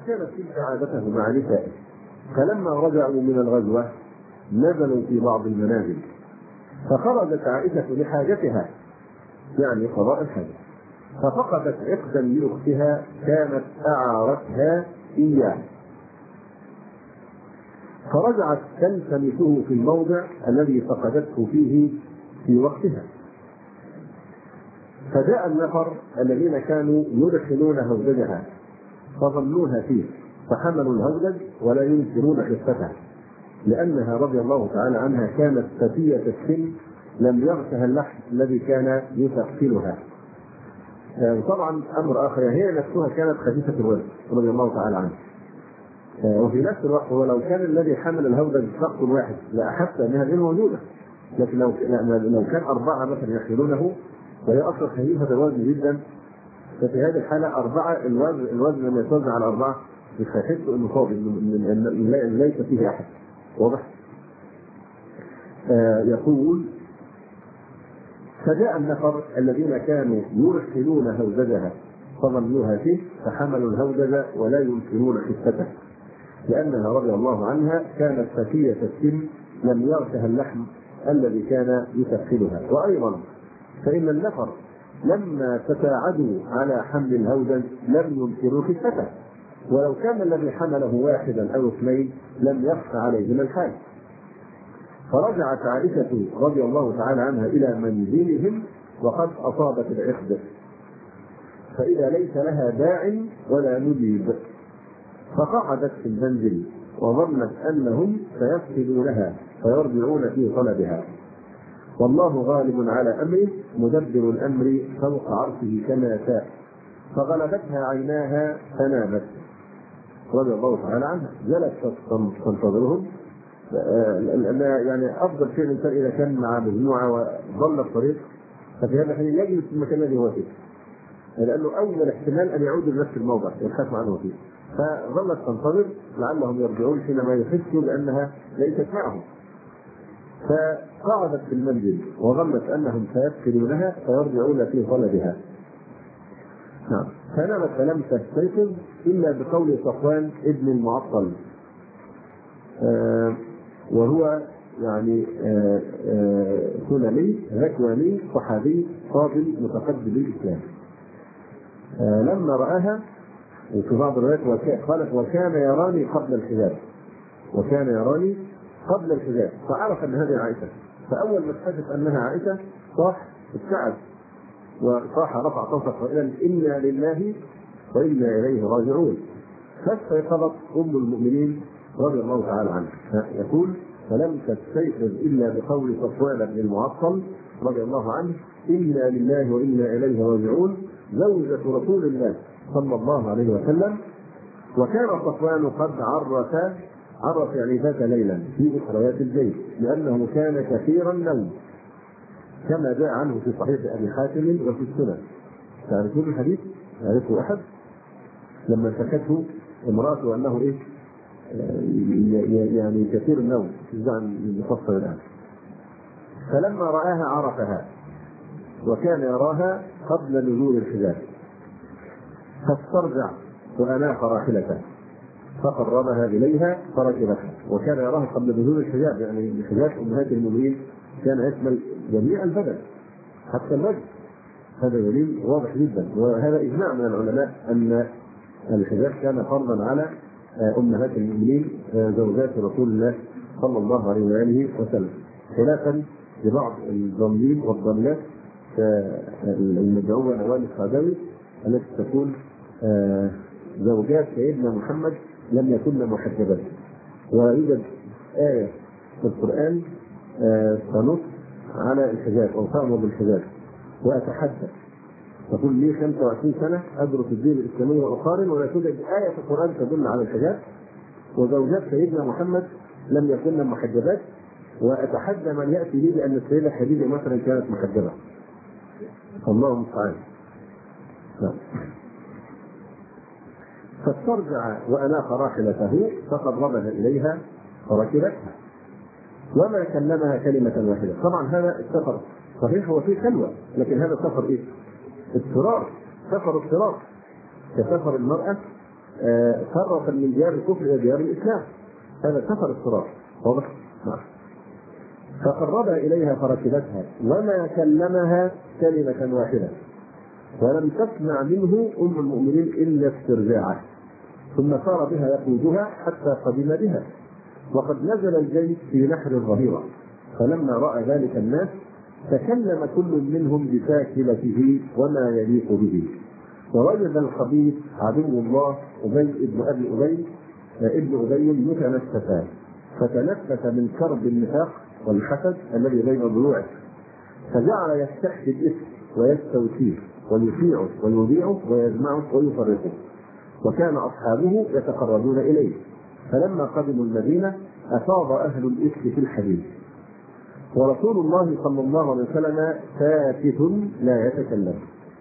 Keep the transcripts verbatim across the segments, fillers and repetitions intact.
وكانت تلك عادته مع نسائه. فلما رجعوا من الغزوة نزلوا في بعض المنازل، فخرجت عائشة لحاجتها يعني قضاء الحاجة، ففقدت عقدا لأختها كانت أعارتها إياه، فرجعت تلتمسه في الموضع الذي فقدته فيه في وقتها. فجاء النفر الذين كانوا يدخلون هودجها فظلوها فيه، فحملوا الهودج ولا ينكرون خفتها، لأنها رضي الله تعالى عنها كانت فتية السن لم يغشها اللحم الذي كان يثقلها. طبعا أمر آخر، هي نفسها كانت خفيفة الوزن رضي الله تعالى عنها، وفي نفس الوقت ولو كان الذي حمل الهودج شخص واحد لأحس أنها غير موجودة، لكن لو لو كان أربعة مثلا يحملونه وهي أصلا خفيفة الوزن جدا، ففي هذه الحالة أربعة الوزن الوزن لما يتوزع على أربعة مش هيحسوا إنه فاضي، إن ليس فيه أحد. واضح؟ آه يقول: فجاء النفر الذين كانوا يرسلون هودجها فظلوها فيه، فحملوا الهودج ولا ينكرون خفته، لأنها رضي الله عنها كانت فتية السن لم يغشها اللحم الذي كان يثقلها. وأيضا فإن النفر لما تساعدوا على حمل الهودج لم ينكروا خفته، ولو كان الذي حمله واحدا أو اثنين لم يخف عليهما الحال. فرجعت عائشة رضي الله تعالى عنها إلى منزلهم وقد أصابت العقد، فإذا ليس لها داع ولا نجيب، فقعدت في المنزل وظنت أنهم سيفسدونها فيرجعون في طلبها، والله غالب على أمره مدبر الأمر فوق عرشه كما شاء، فغلبتها عيناها فنامت رضي الله تعالى عنها. جلست تنتظرهم، يعني أفضل شيء الإنسان إذا كان مع مجموعة وضل الطريق ففي هذا الحين يجلس في المكان الذي هو فيه، لأنه أول احتمال أن يعود لنفس الموضع يخاف عنه فيه، فظلت تنتظر لعلهم يرجعون حينما يحسوا بأنها ليست معهم. فقعدت في المنزل وظنت أنهم سيفسدونها فيرجعون في طلبها. نعم. فنامت فلم تستيقظ إلا بقول صفوان ابن المعطل، آه وهو يعني آه آه سلمي ذكواني صحابي فاضل متقدم بالإسلام. آه لما رآها وفي بعض الروايات قالت: وكان يراني قبل الحجاب، وكان يراني قبل الحجاب، فعرف أن هذه عائشة. فأول ما اكتشف أنها عائشة صاح ابتعد وصاح رفع صوته قائلا: إنا لله وإنا إليه راجعون. فاستيقظت أم المؤمنين رضي الله تعالى عنها. يقول: فلم تستيقظ إلا بقول صفوان بن المعطل رضي الله عنه: إنا لله وإنا إليه راجعون، زوجة رسول الله صلى الله عليه وسلم. وكان صفوان قد عرف عرف يعني ذات ليلا في أخريات البيت، لأنه كان كثير النوم كما جاء عنه في صحيح أبي حاتم وفي السنن. تعرفون الحديث؟ يعرفه أحد؟ لما سكته امرأته أنه إيه؟ يعني كثير النوم، عن المفصل الآن. فلما رآها عرفها، وكان يراها قبل نزول الحجاب، فاسترجع وأناخ راحلته فقربها إليها فركبتها، وكان يراها قبل نزول الحجاب، يعني حجاب أمهات المؤمنين كان يشمل جميع البدن حتى الوجه. هذا دليل واضح جدا، وهذا إجماع من العلماء أن الحجاب كان فرضا على أمهات المؤمنين زوجات رسول الله صلى الله عليه وآله وسلم، خلافا لبعض الضالين والضالات المدعوة نوال الخادوي التي تكون زوجات سيدنا محمد لم يكن محجبات. ويوجد آية في القرآن تنص على الحجاب أو تأمر بالحجاب. وأتحدث تقول لي خمسة وعشرين سنة أدرس الدين الإسلامي وأقارن ولا توجد آية في القرآن تدل على الحجاب، وزوجات سيدنا محمد لم يكن محجبات، وأتحدى من يأتي لي بأن السيدة خديجة مثلا كانت محجبة. الله المستعان. فاسترجع وأناخ راحلته فقربها إليها فركبتها، وما كلمها كلمة واحدة. طبعا هذا السفر صحيح هو فيه خلوة، لكن هذا سفر إيه؟ اضطرار، سفر اضطرار، كسفر المرأة فرقا من ديار الكفر الى ديار الاسلام، هذا كفر الصراط واضح. فقربها اليها فركبتها وما كلمها كلمه واحده، ولم تسمع منه ام المؤمنين الا استرجاعه، ثم سار بها يقودها حتى قدم بها، وقد نزل الجيش في نحر الظهيره، فلما راى ذلك الناس تكلم كل منهم بساكنته وما يليق به. ووجد الخبيث عدو الله ابي ابن ابي ابي ابن ابي متنفسا، فتنفس من كرب النفاق والحسد الذي بين ضلوعه، فجعل يستحكي الاسم ويستوفيه ويشيعه ويذيعه ويجمعه ويفرقه، وكان اصحابه يتقربون اليه. فلما قدموا المدينه افاض اهل الاسم في الحديث، ورسول الله صلى الله عليه وسلم ساكت لا يتكلم.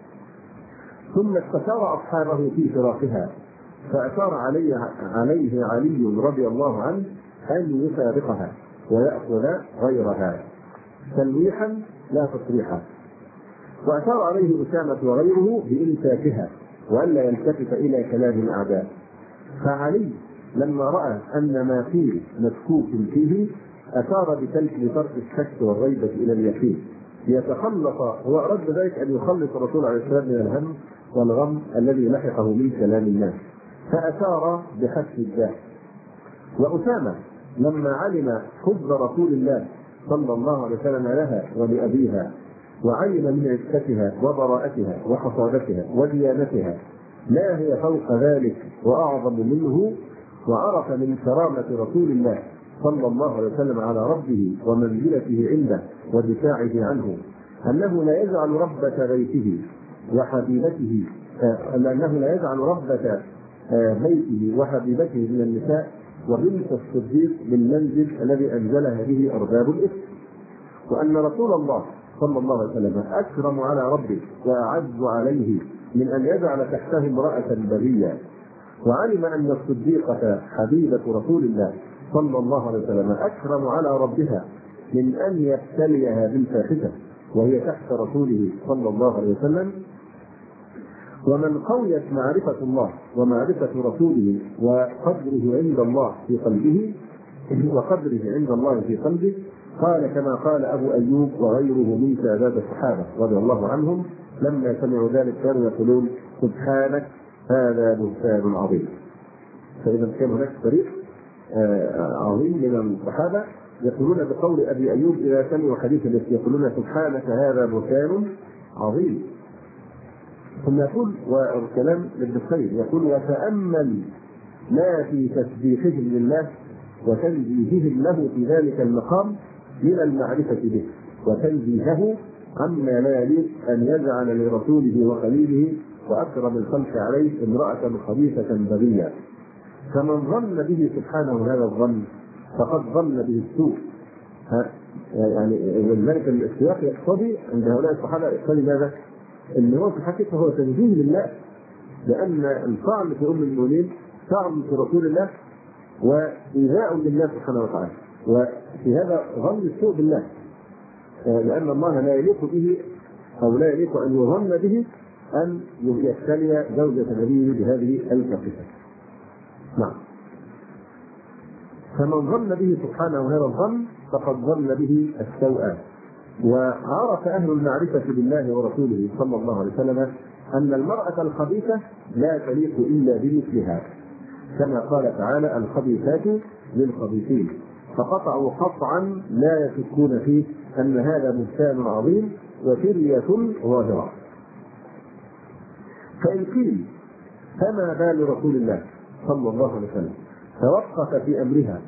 ثم استشار اصحابه في فراقها، فاشار عليه عليه علي رضي الله عنه ان يفارقها ويأخذ غيرها تلويحا لا تصريحا، واشار عليه اسامه وغيره بامساكها والا يلتفت الى كلام الاعداء. فعلي لما راى ان ما فيه مشكوك فيه اشار بتلك بترك الشك والريبه الى اليقين ليتخلص، هو اراد ذلك ان يخلص الرسول عليه السلام من الهم والغم الذي لحقه من كلام الناس، فاشار بحذف الداء. واسامه لما علم حب رسول الله صلى الله عليه وسلم لها ولابيها، وعلم من عفتها وبراءتها وحصادتها وديانتها لا هي فوق ذلك واعظم منه، وعرف من كرامه رسول الله صلى الله عليه وسلم على ربه ومنزلته عنده ودفاعه عنه انه لا يجعل ربة بيته وحبيبته انه لا يجعل ربة بيته وحبيبته من النساء وبنت الصديق بالمنزل الذي انزلها به ارباب الاسم، وان رسول الله صلى الله عليه وسلم اكرم على ربه واعز عليه من ان يجعل تحته امراه بغيه، وعلم ان الصديقه حبيبه رسول الله صلى الله عليه وسلم اكرم على ربها من ان يبتليها بالفاحشه وهي تحت رسوله صلى الله عليه وسلم. ومن قويت معرفة الله ومعرفة رسوله وقدره عند الله في قلبه وقدره عند الله في قلبه قال كما قال أبو أيوب وغيره من سادات الصحابة رضي الله عنهم لما سمعوا ذلك كانوا يقولون سبحانك هذا بهتان عظيم. فإذا كان هناك فريق عظيم من الصحابة يقولون بقول أبي أيوب إذا سمعوا حديث التي يقولون سبحانك هذا بهتان عظيم. ثم يقول والكلام لابن الخير يقول وتأمل ما في تسبيحهم لله وتنزيههم له في ذلك المقام من المعرفة به وتنزيهه عما لا يليق أن يجعل لرسوله وخليله وأكرم الخلق عليه امرأة خبيثة بغية. فمن ظن به سبحانه هذا الظن فقد ظن به السوء. يعني ذلك السياق يقتضي عند هؤلاء الصحابة يقتضي ماذا؟ ان هو في الحقيقه هو تنزيه لله، لان الطعن في ام المؤمنين طعن في رسول الله وايذاء لله سبحانه وتعالى، وفي هذا ظن السوء بالله، لان الله لا يليق به او لا يليق ان يظن به ان يبتلي زوجة نبيه بهذه الفاحشة. نعم. فمن ظن به سبحانه هذا الظن فقد ظن به السوء. وعرف أهل المعرفة بالله ورسوله صلى الله عليه وسلم أن المرأة الخبيثة لا تليق إلا بمثلها، كما قال تعالى الخبيثات للخبيثين، فقطعوا قطعا لا يشكون فيه أن هذا بهتان عظيم وفرية ظاهرة. فإن قيل فما بال رسول الله صلى الله عليه وسلم توقف في أمرها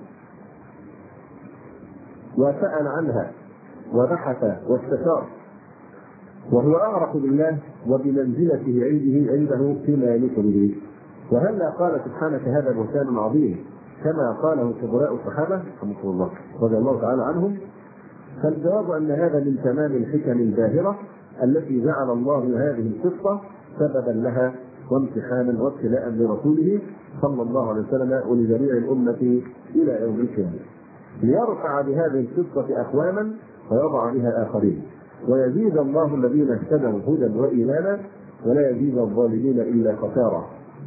وسأل عنها وبحث واستشار وهو أعرف بالله وبمنزلته عنده عنده فيما يليق به، وهلا قال سبحانك هذا بهتان عظيم كما قاله كبراء الصحابة رحمه الله رضي الله تعالى عنهم؟ فالجواب أن هذا من تمام الحكم الباهرة التي جعل الله هذه القصة سببا لها وامتحانا وابتلاء لرسوله صلى الله عليه وسلم ولجميع الأمة إلى يوم القيامة، ليرفع بهذه القصة أقواما ويضع بها آخرين، ويزيد الله الذين اهتدوا هدى وإيمانا ولا يزيد الظالمين إلا خسارة.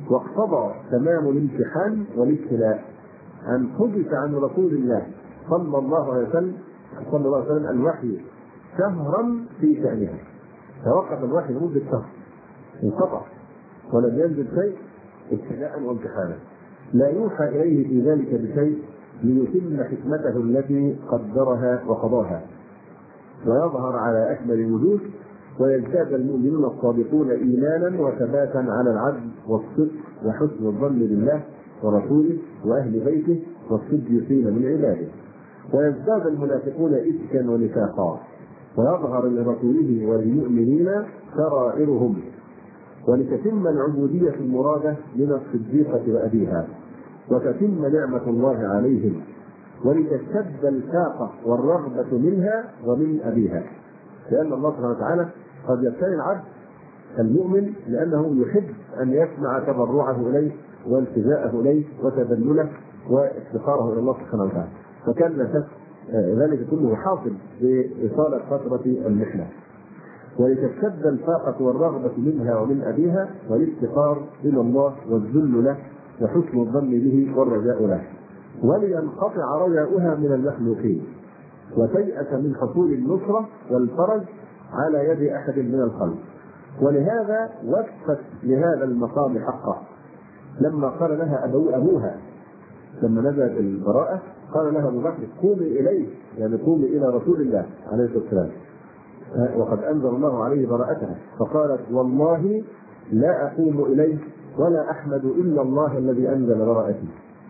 واقتضى تمام الامتحان والابتلاء أن حدث عن رسول الله صلى الله عليه وسلم صلى الله عليه وسلم الوحي شهرا في شأنها. توقف الوحي لمدة شهر انقطع ولم ينزل شيء ابتلاء وامتحانا، لا يوحى إليه في ذلك بشيء ليتم حكمته التي قدرها وقضاها ويظهر على أكمل الوجوه، ويزداد المؤمنون الصادقون إيمانا وثباتا على العدل والصدق وحسن الظن بالله ورسوله وأهل بيته والصديقين من عباده، ويزداد المنافقون إفكا ونفاقا، ويظهر لرسوله وللمؤمنين سرائرهم، ولتتم العبودية المرادة من الصديقة وأبيها، وتتم نعمة الله عليهم، ولتشتد الفاقة والرغبة منها ومن أبيها. لأن الله سبحانه وتعالى قد يبتلي العبد المؤمن لأنه يحب أن يسمع تضرعه إليه والتجاءه إليه وتذلله وافتقاره إلى الله سبحانه وتعالى، فكان ذلك كله حاصل بإطالة فترة المحنة. ولتشتد الفاقة والرغبة منها ومن أبيها، والافتقار إلى الله والذل له وحسن الظن به والرجاء له، ولينقطع رجاؤها من المخلوقين، وتيأس من حصول النصرة والفرج على يد أحد من الخلق. ولهذا وفت لهذا المقام حقه لما قال لها أبو أبوها لما نزلت البراءة، قال لها أبو بكر قومي إليه، يعني قومي إلى رسول الله عليه الصلاة والسلام، وقد أنزل الله عليه براءتها، فقالت والله لا أقوم إليه ولا أحمد إلا الله الذي أنزل براءتي.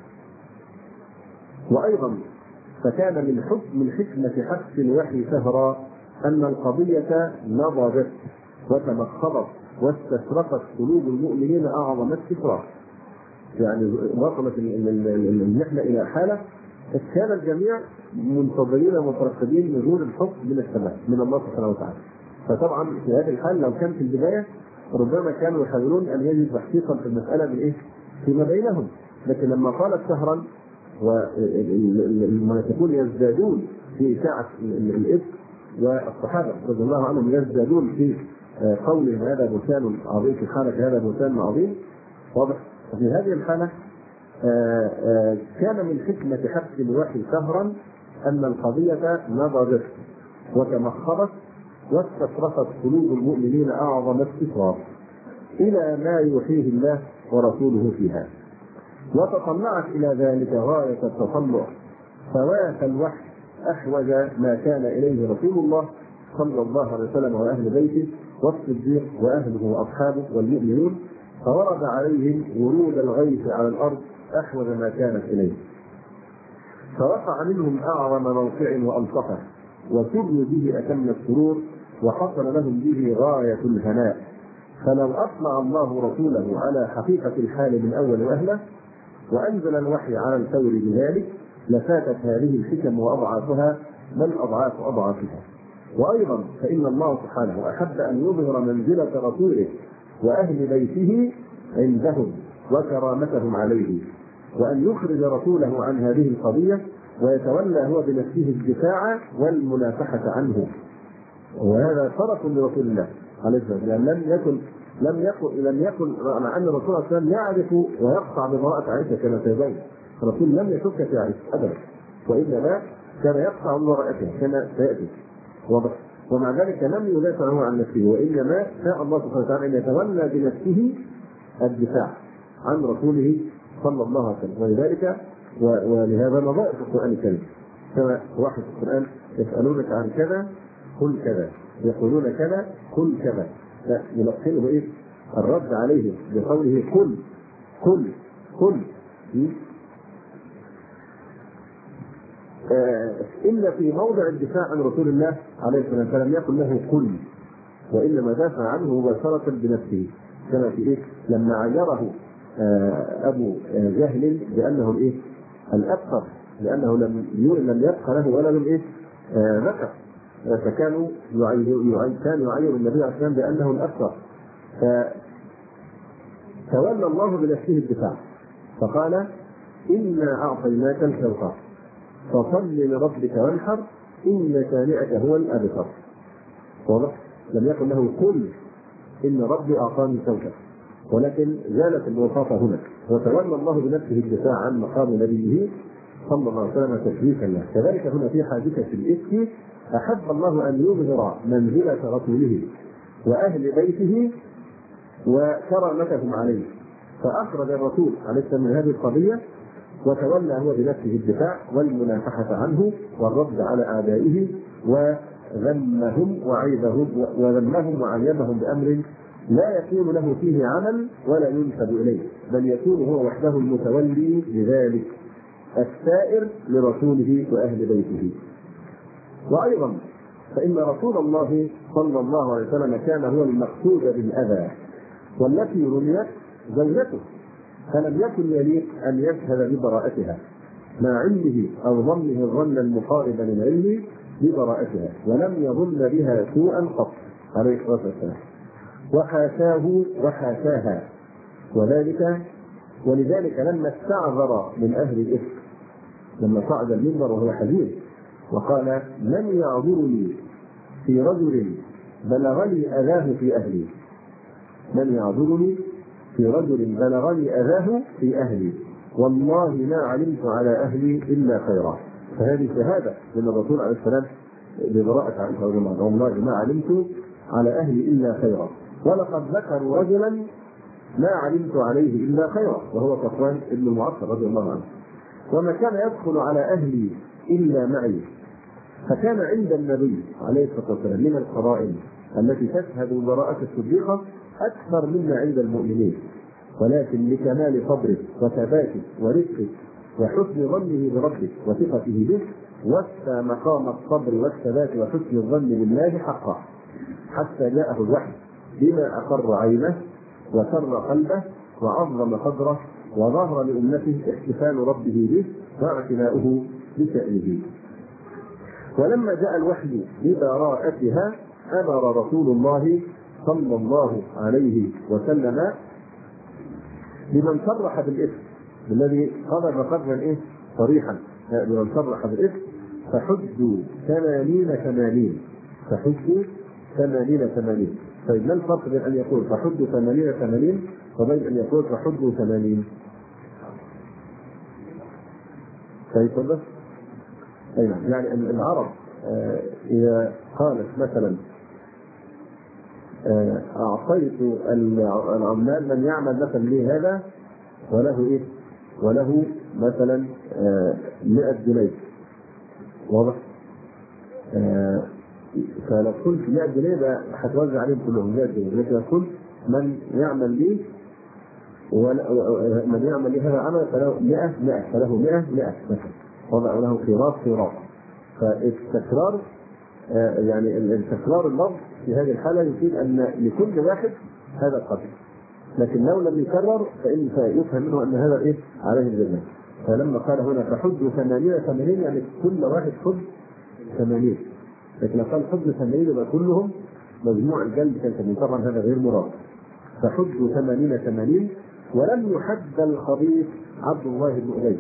وأيضا فكان من حكم من حكمة حبس الوحي سهرا أن القضية نضجت وتمخضت واستشرقت قلوب المؤمنين أعظم استشراق، يعني وصلت المحنة إلى حالة كان الجميع منتظرين ومترقبين نزول الحكم من السماء من الله سبحانه وتعالى. فطبعا في هذه الحال لو كان في البداية ربما كانوا يحاولون أن يجدوا تحقيقا في المسألة من إيه؟ فيما بينهم، لكن لما قالت سهرا والمنافقون يزدادون في ساعة الإفك والصحابة رضي الله عنهم يزدادون في قولهم هذا بهتان عظيم، في حالة هذا بهتان عظيم واضح. في هذه الحالة كان من حكمة حبس الوحي سهرا أن القضية نضجت وتمخضت واستشرقت قلوب المؤمنين أعظم استشراق إلى ما يوحيه الله ورسوله فيها، وتطلعت إلى ذلك غاية التطلع، فوات الوحي أحوج ما كان إليه رسول الله صلى الله عليه وسلم وأهل بيته والصديق وأهله وأصحابه والمؤمنون، فورد عليهم ورود الغيث على الأرض أحوج ما كانت إليه، فوقع منهم أعظم موقع وألطفه، وسروا به أتم السرور، وحصل لهم به غاية الهناء. فلو أطلع الله رسوله على حقيقة الحال من أول وهلة وأنزل الوحي على الفور بذلك لفاتت هذه الحكم وأضعافها بل أضعاف أضعافها. وأيضا فإن الله سبحانه أحب أن يظهر منزلة رسوله وأهل بيته عندهم وكرامتهم عليه، وأن يخرج رسوله عن هذه القضية ويتولى هو بنفسه الدفاع والمنافحة عنه. وهذا شرف لرسول الله عليه الصلاة والسلام، لم يكن لم يكن لم يكن مع أن الرسول صلى الله عليه وسلم يعرف ويقطع ببراءة عائشة كما سيبين، الرسول لم يشك في عائشة أبدا، وإنما كان يقطع ببراءتها كما سيأتي واضح. ومع ذلك لم يدافع هو عن نفسه، وإنما شاء الله سبحانه وتعالى أن يتولى بنفسه الدفاع عن رسوله صلى الله عليه وسلم. ولذلك ولهذا نظائر في القرآن الكريم، كما واحد في القرآن يسألونك عن كذا قل كذا، يقولون كذا قل كذا، يلقنه إيه؟ الرد عليه بقوله قل قل قل. آه إلا في موضع الدفاع عن رسول الله عليه الصلاة والسلام فلم يقل له قل، وإنما دافع عنه مباشرة بنفسه، كما في إيه؟ لما عيره آه أبو آه جهل بأنه الإيه؟ الأكثر، لأنه لم لم يبقى له ولد إيه؟ آه ذكر، فكانوا يعير كان يعير النبي عليه الصلاة والسلام بأنه الأكثر، فتولى الله بنفسه الدفاع فقال إنا أعطيناك الكوثر فصل لربك وانحر إن شانئك هو الأبتر. واضح؟ لم يكن له قل إن ربي أعطاني الكوثر، ولكن زالت الوساطة هنا، وتولى الله بنفسه الدفاع عن مقام نبيه صلى الله عليه وسلم تشريفا له. كذلك هنا في حادثة الإفك أحب الله أن يظهر منزلة رسوله وأهل بيته وكرامتهم عليه، فأخرج الرسول عليه السلام من هذه القضية وتولى هو بنفسه الدفاع والمنافحة عنه والرد على أعدائه وذمهم وعيبهم وذمهم وعيبهم بأمر لا يكون له فيه عمل ولا ينسب إليه، بل يكون هو وحده المتولي لذلك السائر لرسوله وأهل بيته. وأيضا فإن رسول الله صلى الله عليه وسلم كان هو المقصود بالأذى، والتي رميت زوجته، فلم يكن يليق أن يشهد ببراءتها مع علمه أو ظنه الظن المقارب للعلم ببراءتها، ولم يظن بها سوءا قط عليه الصلاة والسلام، وحاشاه وحاشاها. وذلك ولذلك لما استعذر من أهل الإفك لما صعد المنبر وهو حزين وقال: من يعذرني في رجل بلغني أذاه في أهلي، من يعذرني في رجل بلغني أذاه في أهلي، والله ما علمت على أهلي إلا خيرا. فهذه شهادة من الرسول عليه السلام ببراءة عائشة رضي الله عنها: والله ما علمت على أهلي إلا خيرا. ولقد ذكروا رجلا ما علمت عليه إلا خيرا، وهو صفوان بن المعطل رضي الله عنه. وما كان يدخل على أهلي إلا معي. فكان عند النبي عليه الصلاة والسلام من القرائن التي تشهد براءة الصديقة أكثر مما عند المؤمنين، ولكن لكمال صبره وثباته ورفقه وحسن ظنه بربه وثقته به وسى مقام الصبر والثبات وحسن الظن بالله حقا، حتى جاءه الوحي بما أقر عينه وسر قلبه وعظم قدره وظهر لأمته احتفال ربه به واعتناؤه بشأنه. ولما جاء الوحي ببراءتها أمر رسول الله صلى الله عليه وسلم بمن صرح بالإثم الذي قضى قدرا إيه صريحا، بمن صرح بالإثم فحجوا ثمانين ثمانين فحجوا ثمانين ثمانين. طيب ما الفرق بين أن يقول فحجوا ثمانين ثمانين وبين أن يقول فحجوا ثمانين؟ فيصدق أي نعم. يعني العرب آه إذا قالت مثلا آه أعطيت العمال من يعمل مثلا لي هذا وله إيه وله مثلا آه مئة جنيه، واضح؟ آه فلو قلت مئة جنيه ده هتوزع عليهم كلهم مئة جنيه، لكن قلت من يعمل لي ومن يعمل لي هذا العمل فله مئة مئة فله مئة مئة مثلا، وضع له قيراط قيراط. فالتكرار آه يعني التكرار اللفظ في هذه الحالة يفيد أن لكل واحد هذا القدر، لكن لو لم يكرر فإن يفهم منه أن هذا إيه عليه الجنة. فلما قال هنا فحج ثمانين ثمانين يعني كل واحد حج ثمانين، لكن لو قال حج ثمانين يبقى كلهم مجموع الجلد كان ثمانين، طبعا هذا غير مراد. فحج ثمانين ثمانين. ولم يحد الخبيث عبد الله بن أبي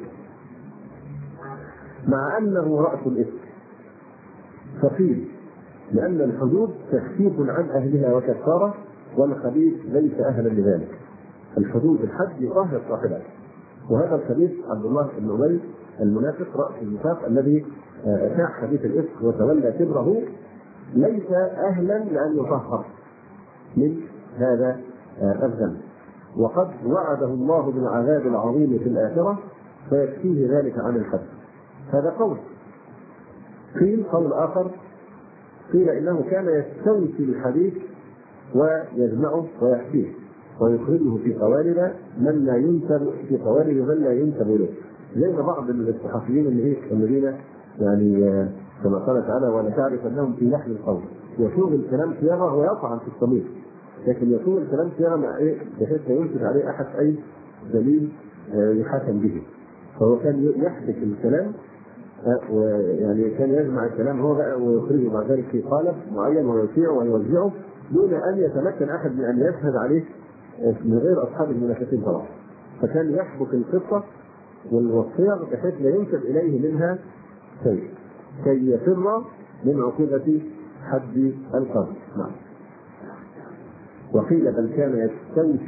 مع أنه رأس الإثم، فقيل لأن الحدود تخفيف عن أهلها وكفارة، والخبيث ليس أهلا لذلك. الحدود الحد يطهر صاحبه، وهذا الخبيث عبد الله بن أبي المنافق رأس النفاق الذي شاع خبيث الإفك وتولى كبره ليس أهلا لأن يطهر من هذا الذنب، وقد وعده الله بالعذاب العظيم في الآخرة فيكفيه ذلك عن الحد. هذا قول. قيل قول آخر قيل إنه كان يستوفي الحديث ويجمعه ويحكيه ويخرجه في قوالب من لا ينسب في قوالب من لا ينسب له، زي ما بعض الصحفيين اللي الذين يعني كما قال تعالى: ولا تعرف أنهم في لحن القول. يصوغ الكلام صياغة ويطعن في الصميم، لكن يصوغ الكلام صياغة مع إيه بحيث لا ينسب عليه أحد أي دليل يحاكم به. فهو كان يحدث الكلام ويعني كان يجمع الكلام هو بقى ويخرجه مع ذلك في قالب معين ويوسعه ويوزعه دون ان يتمكن احد من ان يشهد عليه من غير اصحاب المنافقين طبعا. فكان يحبك القصه والصيغ بحيث لا ينسب اليه منها شيء كي يفر من عقوبه حد القذف. نعم. وقيل بل كان يستوفي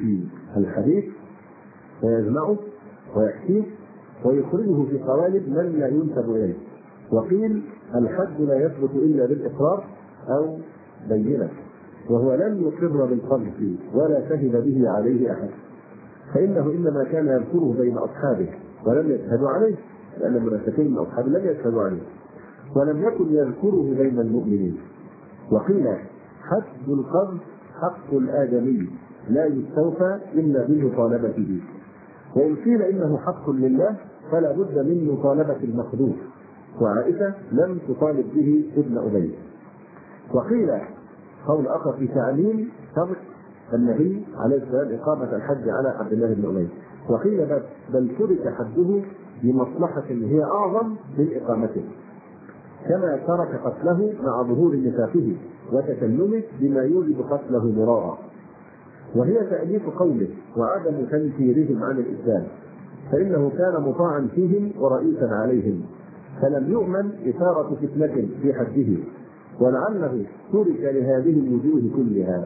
الحديث فيجمعه ويحكيه ويخرجه في قوالب من لا ينسب اليه. وقيل الحد لا يثبت الا بالاقرار او بينه، وهو لم يقر بالقذف ولا شهد به عليه احد، فانه انما كان يذكره بين اصحابه ولم يشهدوا عليه، لان المنافقين من اصحابه لم يشهدوا عليه، ولم يكن يذكره بين المؤمنين. وقيل حد القذف حق الادمي لا يستوفى الا بمطالبته، وان قيل انه حق لله فلا بد من مطالبه المخلوق، وعائشه لم تطالب به ابن ابي. وقيل قول اخر في تعليم ترك النبي عليه السلام اقامه الحج على عبد الله بن ابي. وقيل بل, بل ترك حده لمصلحه هي اعظم من اقامته، كما ترك قتله مع ظهور نفاقه وتكلمه بما يوجب قتله مرارا، وهي تأليف قوله وعدم تنفيرهم عن الإسلام، فإنه كان مطاعا فيهم ورئيسا عليهم، فلم يؤمن إثارة فتنة في حده، ولعله ترك لهذه الوجوه كلها.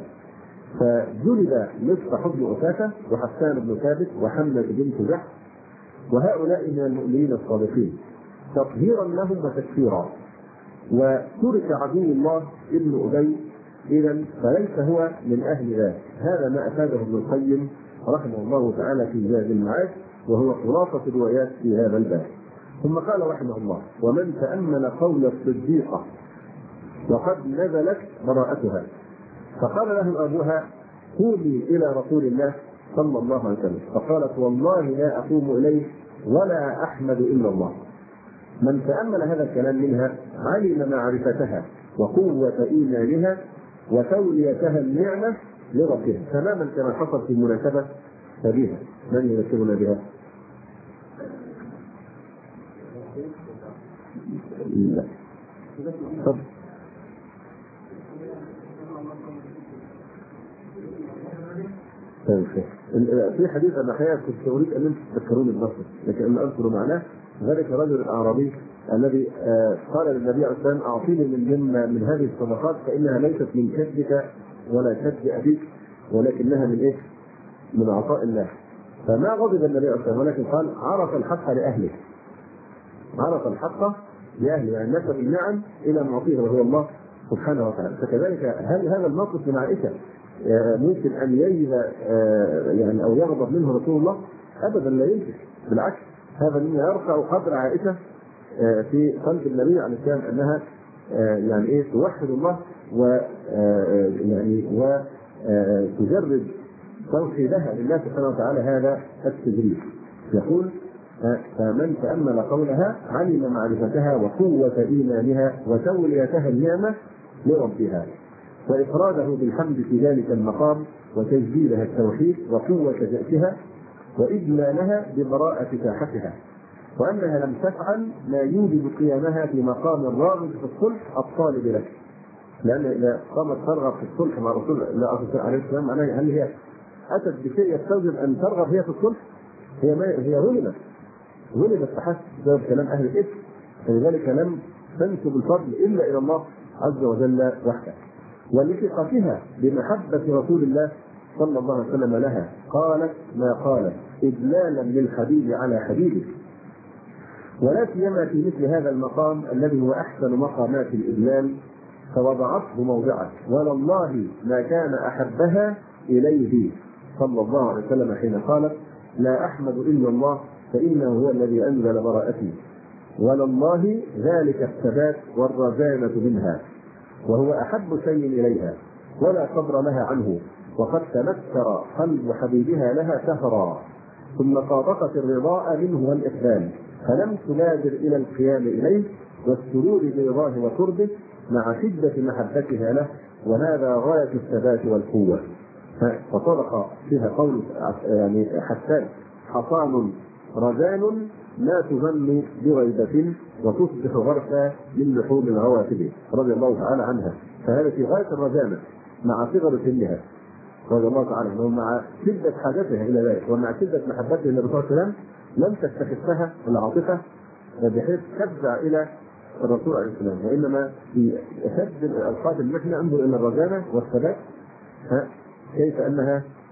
فجلد مصطح بن أساسة وحسان بن ثابت وحملة بنت جحش وهؤلاء من المؤمنين الصادقين تطهيرا لهم وتكفيرا، وترك عدو الله ابن أبي إذا فليس هو من أهل ذلك. هذا ما أفاده ابن القيم رحمه الله تعالى في زاد المعاد، وهو خلاصة الروايات في هذا الباب. ثم قال رحمه الله: ومن تأمل قول الصديقة وقد نزلت براءتها فقال له أبوها: قومي إلى رسول الله صلى الله عليه وسلم، فقالت: والله لا أقوم إليه ولا أحمد إلا الله. من تأمل هذا الكلام منها علم معرفتها وقوة إيمانها وتوليتها النعمة لربها، تماما كما حصل في المناسبة بها. من يذكرنا بها؟ لا. طب. في حديث أنا حقيقة كنت أريد أن تذكروني بنصه، لكن أنا أذكر معناه. ذلك الرجل الأعرابي الذي قال للنبي عليه الصلاة والسلام: أعطيني من من هذه الصدقات فإنها ليست من كسبك ولا كسب أبيك، ولكنها من إيه؟ من عطاء الله. فما غضب النبي عليه الصلاة والسلام، ولكن قال: عرف الحق لأهله، عرف الحق لأهله، يعني نسب النعم إلى معطيه وهو الله سبحانه وتعالى. فكذلك هل هذا الموقف من عائشة ممكن أن يجد يعني أو يغضب منه رسول الله؟ أبدا لا يمكن، بالعكس هذا مما يرفع قدر عائشة في قلب النبي عليه السلام، أنها يعني إيه توحد الله و يعني وتجرد توحيدها لله سبحانه وتعالى هذا التجريد. يقول: فمن تأمل قولها علم معرفتها وقوة إيمانها وتوليتها النعمة لربها، وإفراده بالحمد في ذلك المقام وتجديدها التوحيد وقوة ذاتها وإجلالها ببراءة ساحتها، وأنها لم تفعل ما يوجب قيامها في مقام الراغب في الصلح الطالب له. لأن إذا قامت ترغب في الصلح مع رسول الله عليه السلام معناه هل هي أتت بشيء يستوجب أن ترغب هي في الصلح؟ هي ما هي غلبت غلبت فحسب بسبب كلام أهل الإثم، فلذلك لم تنسب الفضل إلا إلى الله عز وجل وحده. ولثقتها بمحبة رسول الله صلى الله عليه وسلم لها قالت ما قالت إجلالا للحبيب على حبيبه، ولا سيما في مثل هذا المقام الذي هو أحسن مقامات الإجلال، فوضعته موضعه. ولله ما كان أحبها إليه صلى الله عليه وسلم حين قالت: لا أحمد إلا الله فإنه هو الذي أنزل براءتي، ولله ذلك الثبات والرزانة منها، وهو أحب شيء إليها ولا صبر لها عنه، وقد تمكر قلب حبيبها لها سهرا، ثم طابقت الرضاء منه والإقبال، فلم تبادر إلى القيام إليه والسرور برضاه وقربه مع شدة محبتها له، وهذا غاية الثبات والقوة. فطرق فيها قول يعني حسان: حصان رزان لا تظن بغيبة وتصبح غرفا من لحوم الغوافل، رضي الله تعالى عنها. فهذا في غاية الرزانة مع صغر سنها رضي الله تعالى عنها، ومع شدة حاجتها إلى ذلك، ومع شدة محبتها للرسول صلى الله عليه وسلم لم تستخفها العاطفة بحيث تدفع إلى الرسول عليه السلام، وإنما في أشد الأوقات المحنة انظر إلى الرزانة والثبات كيف أنها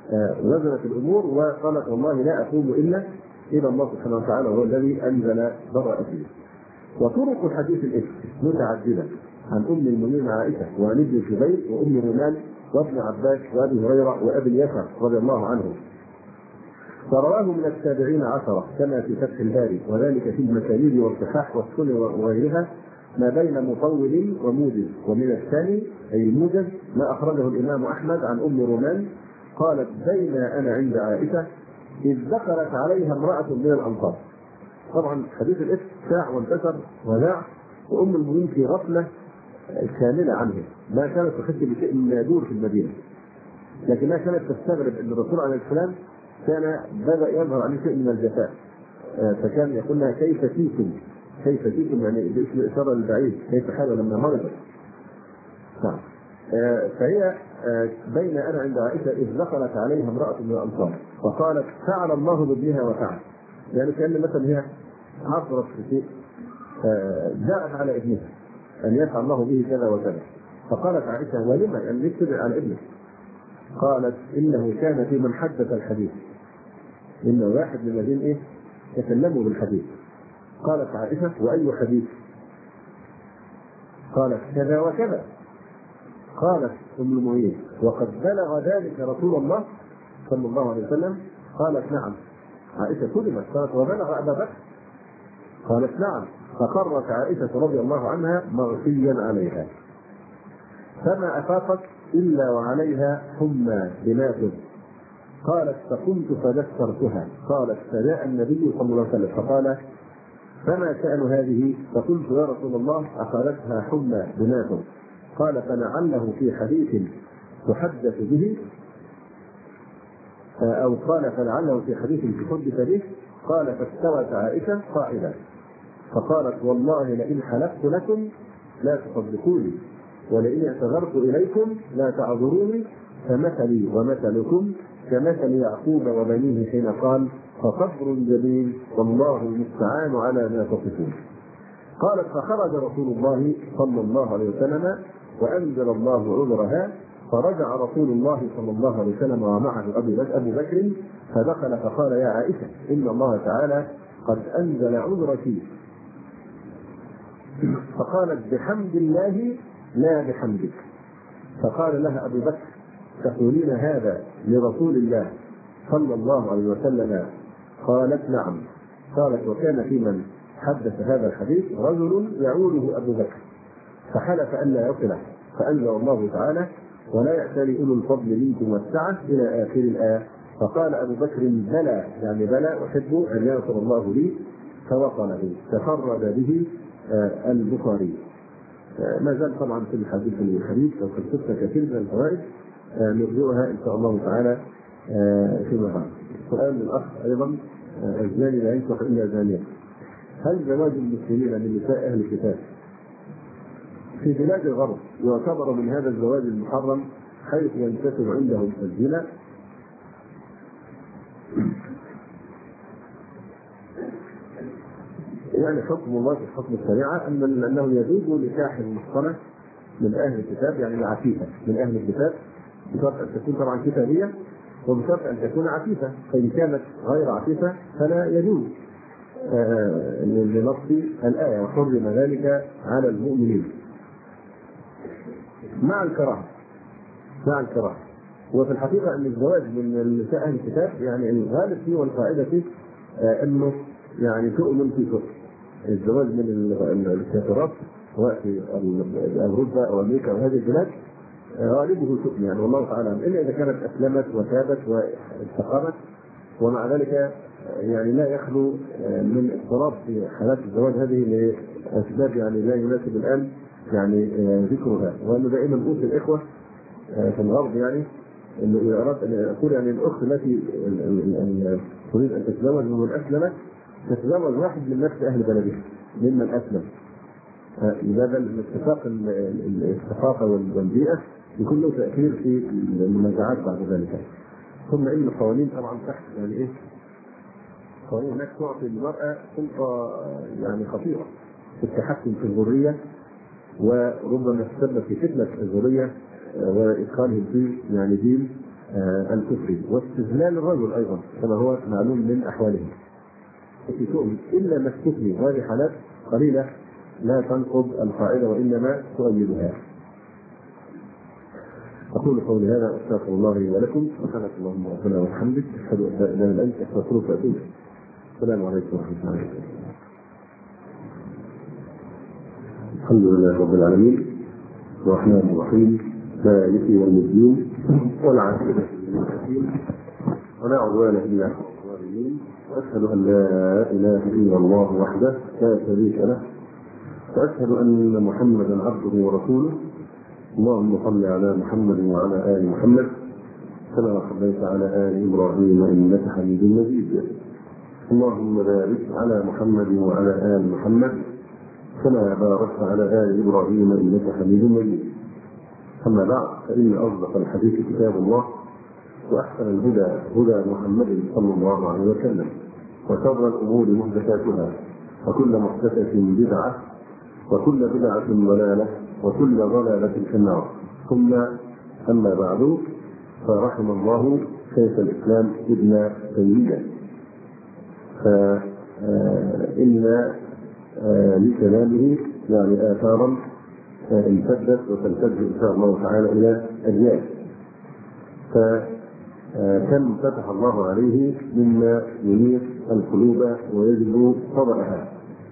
وزنت الامور وقالت والله لا اقوم الا الى الله سبحانه وتعالى وهو الذي انزل براءتي. وطرق الحديث الافك متعدده عن ام المؤمنين عائشه وعن ابن الزبير وام رومان وابن عباس وابي هريره وابي اليسر رضي الله عنهم. فرواه من التابعين عشره كما في فتح الباري، وذلك في المسانيد والصحاح والسنن وغيرها ما بين مطول وموجز. ومن الثاني اي الموجز ما اخرجه الامام احمد عن ام رومان قالت بين انا عند عائشه اذ دخلت عليها امراه من الانصار. طبعا حديث الافك شاع وانتشر وذاع، وام المؤمنين في غفله كامله عنه، ما كانت تحس بشيء من يدور في المدينه، لكنها كانت تستغرب ان الرسول عليه السلام كان بدا يظهر عليه شيء من الجفاء، فكان يقول لها كيف فيكم كيف فيكم يعني باسم الاشاره للبعيد، كيف حاله لما مرضت. نعم. فهي بين انا عند عائشه اذ دخلت عليها امراه من الانصار فقالت فعل الله بابنها وفعل، يعني كان مثلا هي عثرت في شيء جاءت على ابنها ان يفعل الله به كذا وكذا، فقالت عائشه ولما يعني ليش تدعي على ابنك؟ قالت انه كان في من حدث الحديث، انه واحد من الذين ايه تكلموا بالحديث. قالت عائشه واي حديث؟ قالت كذا وكذا. قالت ام المؤمنين وقد بلغ ذلك رسول الله صلى الله عليه وسلم؟ قالت نعم. عائشه كلمت قالت وبلغ ابا بكر؟ قالت نعم. فقرت عائشه رضي الله عنها مغشيا عليها، فما افاقت الا وعليها حمى بنات. قالت فقمت فذكرتها، قالت فجاء النبي صلى الله عليه وسلم فقال فما شأن هذه؟ فقلت يا رسول الله اخذتها حمى بنات. قال فلعله في حديث تحدث به، او قال فلعله في حديث تحدث به. قال فاستوت عائشه قائلا فقالت والله لئن حلفت لكم لا تصدقوني ولئن اعتذرت اليكم لا تعذروني، فمثلي ومثلكم كمثل يعقوب وبنيه حين قال فصبر جميل والله المستعان على ما تصفون. قالت فخرج رسول الله صلى الله عليه وسلم وانزل الله عذرها، فرجع رسول الله صلى الله عليه وسلم ومعه ابو بكر فدخل فقال يا عائشه ان الله تعالى قد انزل عذرك. فقالت بحمد الله لا بحمدك. فقال لها ابو بكر تقولين هذا لرسول الله صلى الله عليه وسلم؟ قالت نعم. قالت وكان في من حدث هذا الحديث رجل يعوده ابو بكر فحلف ان لا يصله، فانزل الله تعالى ولا يأتل اولو الفضل منكم والسعه الى اخر الايه. فقال ابو بكر بلى يعني بلى احب ان يغفر الله لي، فوصله. تفرد به آه البخاري. آه ما زال طبعا في الحديث الحديث لو كنت كثير من الفوائد آه نرجوها ان شاء الله تعالى آه فيما بعد. سؤال من الاخ ايضا آه الزاني لا ينكح الا زانيه، هل زواج المسلمين من نساء اهل الكتاب في بلاد الغرب يعتبر من هذا الزواج المحرم حيث ينتشر عندهم الزنا؟ يعني حكم الله في حكم الشريعه ان انه يجوز نكاح المحصنه من اهل الكتاب، يعني العفيفه من اهل الكتاب، بشرط ان تكون طبعا كتابيه وبشرط ان تكون عفيفه، فان كانت غير عفيفه فلا يجوز آه لنص الايه وحرم ذلك على المؤمنين مع الكراهه مع الكراهه. وفي الحقيقه ان الزواج من نساء اهل الكتاب يعني الغالب فيه والقاعده فيه آه انه يعني تؤمن في كفر. الزواج من الكافرات سواء في اوروبا او امريكا او هذه البلاد غالبه تؤمن يعني والله تعالى، الا اذا كانت اسلمت وتابت واستقامت، ومع ذلك يعني لا يخلو من اضطراب في حالات الزواج هذه لاسباب يعني لا يناسب الان يعني ذكرها. وانه دائما اوصي الاخوه في الغرب يعني انه اذا اردت ان اقول يعني الاخت التي تريد ان تتزوج من اسلمت تتزوج واحد من نفس اهل بلدها ممن اسلم، لهذا الاتفاق الثقافه والبيئه يكون له تاثير في المنازعات بعد ذلك. ثم ان القوانين طبعا تحت يعني ايه قوانين هناك تعطي للمراه سلطه يعني خطيره في التحكم في الذريه، وربما تسبب في فتنه الذريه وادخالهم في يعني دين الكفر واستذلال الرجل ايضا كما هو معلوم من احواله التي تؤمن الا ما استثني، وهذه حالات قليله لا تنقض القاعده وانما تؤيدها. اقول قولي هذا استغفر الله لي ولكم، سبحانك اللهم ربنا وبحمدك، اشهد ان لا اله الا انت، استغفرك واتوب اليك. السلام عليكم ورحمه الله وبركاته. الحمد لله رب العالمين الرحمن الرحيم مالك يوم الدين والعاقبة للمتقين ولا عدوان إلا على الظالمين، وأشهد أن لا إله إلا الله وحده لا شريك له، وأشهد أن محمدا عبده ورسوله. اللهم صل على محمد وعلى آل محمد كما صليت على آل إبراهيم إنك حميد مجيد. اللهم بارك على محمد وعلى آل محمد كما باركت على آل إبراهيم إنك حميد مجيد. أما بعد، فإن أصدق الحديث كتاب الله، وأحسن الهدى هدى محمد صلى الله عليه وسلم، وشر الأمور محدثاتها، وكل محدثة بدعة، وكل بدعة ضلالة، وكل ضلالة في النار. ثم أما بعد، فرحم الله شيخ الإسلام ابن تيمية، فإن لكلامه يعني آثارا امتدت وتمتد إن شاء الله تعالى إلى أجيال، فكم فتح الله عليه مما ينير القلوب ويجلو طبعها.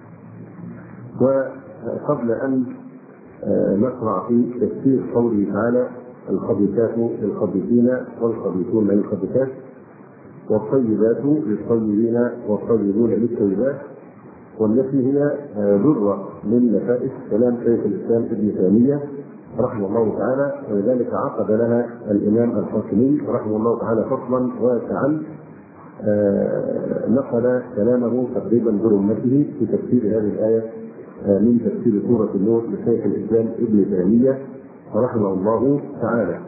وقبل أن نقرأ في تفسير قوله تعالى الخبيثات للخبيثين والخبيثون للخبيثات والطيبات للطيبين والطيبون للطيبات، والتي هي ذرة من نفائس كلام شيخ الإسلام ابن تيمية رحمه الله تعالى، ولذلك عقد لها الإمام الحاكمي رحمه الله تعالى فصلا واسعا نقل كلامه تقريبا برمته في تفسير هذه الآية من تفسير سورة النور لشيخ الإسلام ابن تيمية رحمه الله تعالى.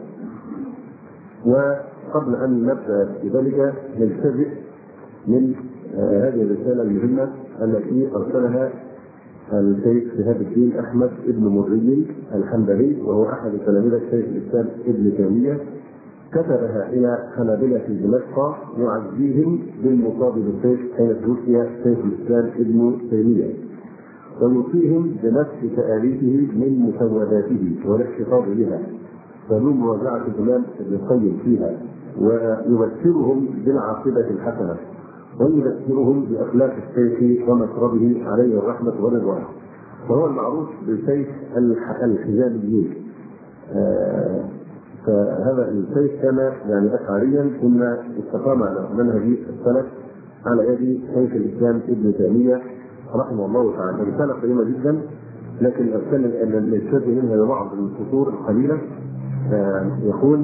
وقبل أن نبدأ بذلك نلتزم من هذه الرسالة المهمة التي أرسلها الشيخ شهاب الدين أحمد ابن مري الحنبلي، وهو أحد تلاميذ الشيخ الإسلام ابن تيمية، كتبها إلى حنابلة في دمشق يعزيهم بالمصاب بالشيخ حين توفي شيخ الإسلام ابن تيمية، ويوصيهم بنفس تآليفه من مسوداته والاحتفاظ بها ومن مراجعة الإمام ابن القيم فيها، ويبشرهم بالعاقبة الحسنة، ويذكرهم بأخلاق الشيخ ومشربه عليه الرحمة والرضوان، وهو المعروف بالشيخ الحزاميين. آه فهذا الشيخ كان يعني أشعريا ثم استقام على منهج السلف على يد شيخ الإسلام ابن تيمية رحمه الله تعالى. رسالة قيمة جدا، لكن أتكلم أن نستفيد منها ببعض الفصول القليلة. آه يقول